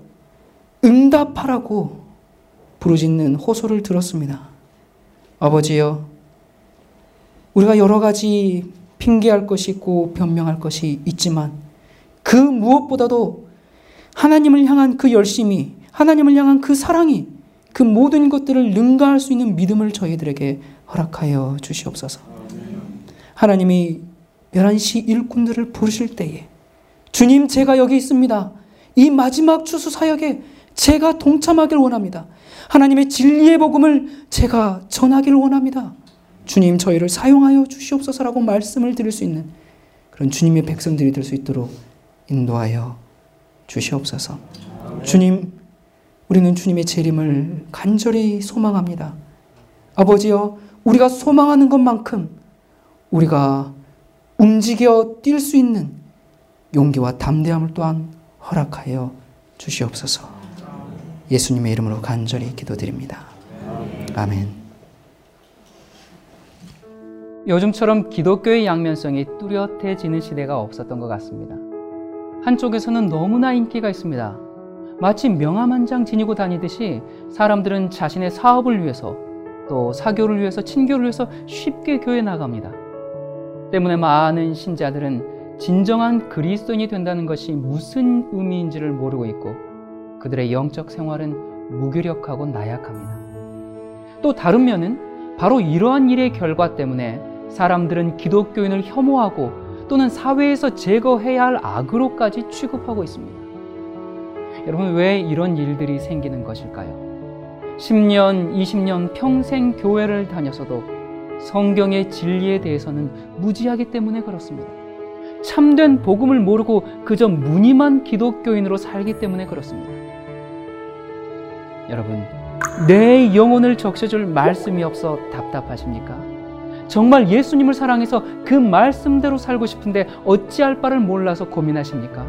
응답하라고 부르짖는 호소를 들었습니다. 아버지여, 우리가 여러 가지 핑계할 것이 있고 변명할 것이 있지만 그 무엇보다도 하나님을 향한 그 열심이, 하나님을 향한 그 사랑이 그 모든 것들을 능가할 수 있는 믿음을 저희들에게 허락하여 주시옵소서. 하나님이 11시 일꾼들을 부르실 때에 주님, 제가 여기 있습니다. 이 마지막 추수 사역에 제가 동참하길 원합니다. 하나님의 진리의 복음을 제가 전하기를 원합니다. 주님, 저희를 사용하여 주시옵소서라고 말씀을 드릴 수 있는 그런 주님의 백성들이 될 수 있도록 인도하여 주시옵소서. 주님, 우리는 주님의 재림을 간절히 소망합니다. 아버지여, 우리가 소망하는 것만큼 우리가 움직여 뛸 수 있는 용기와 담대함을 또한 허락하여 주시옵소서. 예수님의 이름으로 간절히 기도드립니다. 아멘. 요즘처럼 기독교의 양면성이 뚜렷해지는 시대가 없었던 것 같습니다. 한쪽에서는 너무나 인기가 있습니다. 마치 명함 한 장 지니고 다니듯이 사람들은 자신의 사업을 위해서 또 사교를 위해서 친교를 위해서 쉽게 교회에 나갑니다. 때문에 많은 신자들은 진정한 그리스도인이 된다는 것이 무슨 의미인지를 모르고 있고 그들의 영적 생활은 무기력하고 나약합니다. 또 다른 면은 바로 이러한 일의 결과 때문에 사람들은 기독교인을 혐오하고 또는 사회에서 제거해야 할 악으로까지 취급하고 있습니다. 여러분, 왜 이런 일들이 생기는 것일까요? 10년, 20년 평생 교회를 다녔어도 성경의 진리에 대해서는 무지하기 때문에 그렇습니다. 참된 복음을 모르고 그저 무늬만 기독교인으로 살기 때문에 그렇습니다. 여러분, 내 영혼을 적셔줄 말씀이 없어 답답하십니까? 정말 예수님을 사랑해서 그 말씀대로 살고 싶은데 어찌할 바를 몰라서 고민하십니까?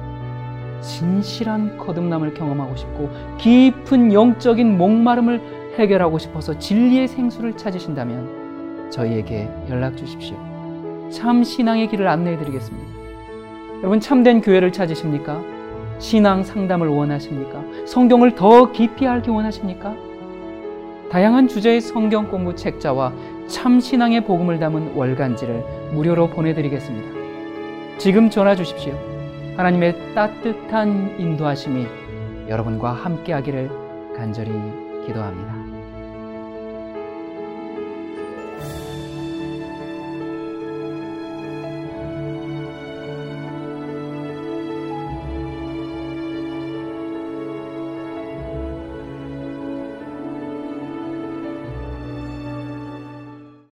진실한 거듭남을 경험하고 싶고 깊은 영적인 목마름을 해결하고 싶어서 진리의 생수를 찾으신다면 저희에게 연락 주십시오. 참 신앙의 길을 안내해 드리겠습니다. 여러분, 참된 교회를 찾으십니까? 신앙 상담을 원하십니까? 성경을 더 깊이 알기 원하십니까? 다양한 주제의 성경 공부 책자와 참 신앙의 복음을 담은 월간지를 무료로 보내드리겠습니다. 지금 전화 주십시오. 하나님의 따뜻한 인도하심이 여러분과 함께하기를 간절히 기도합니다.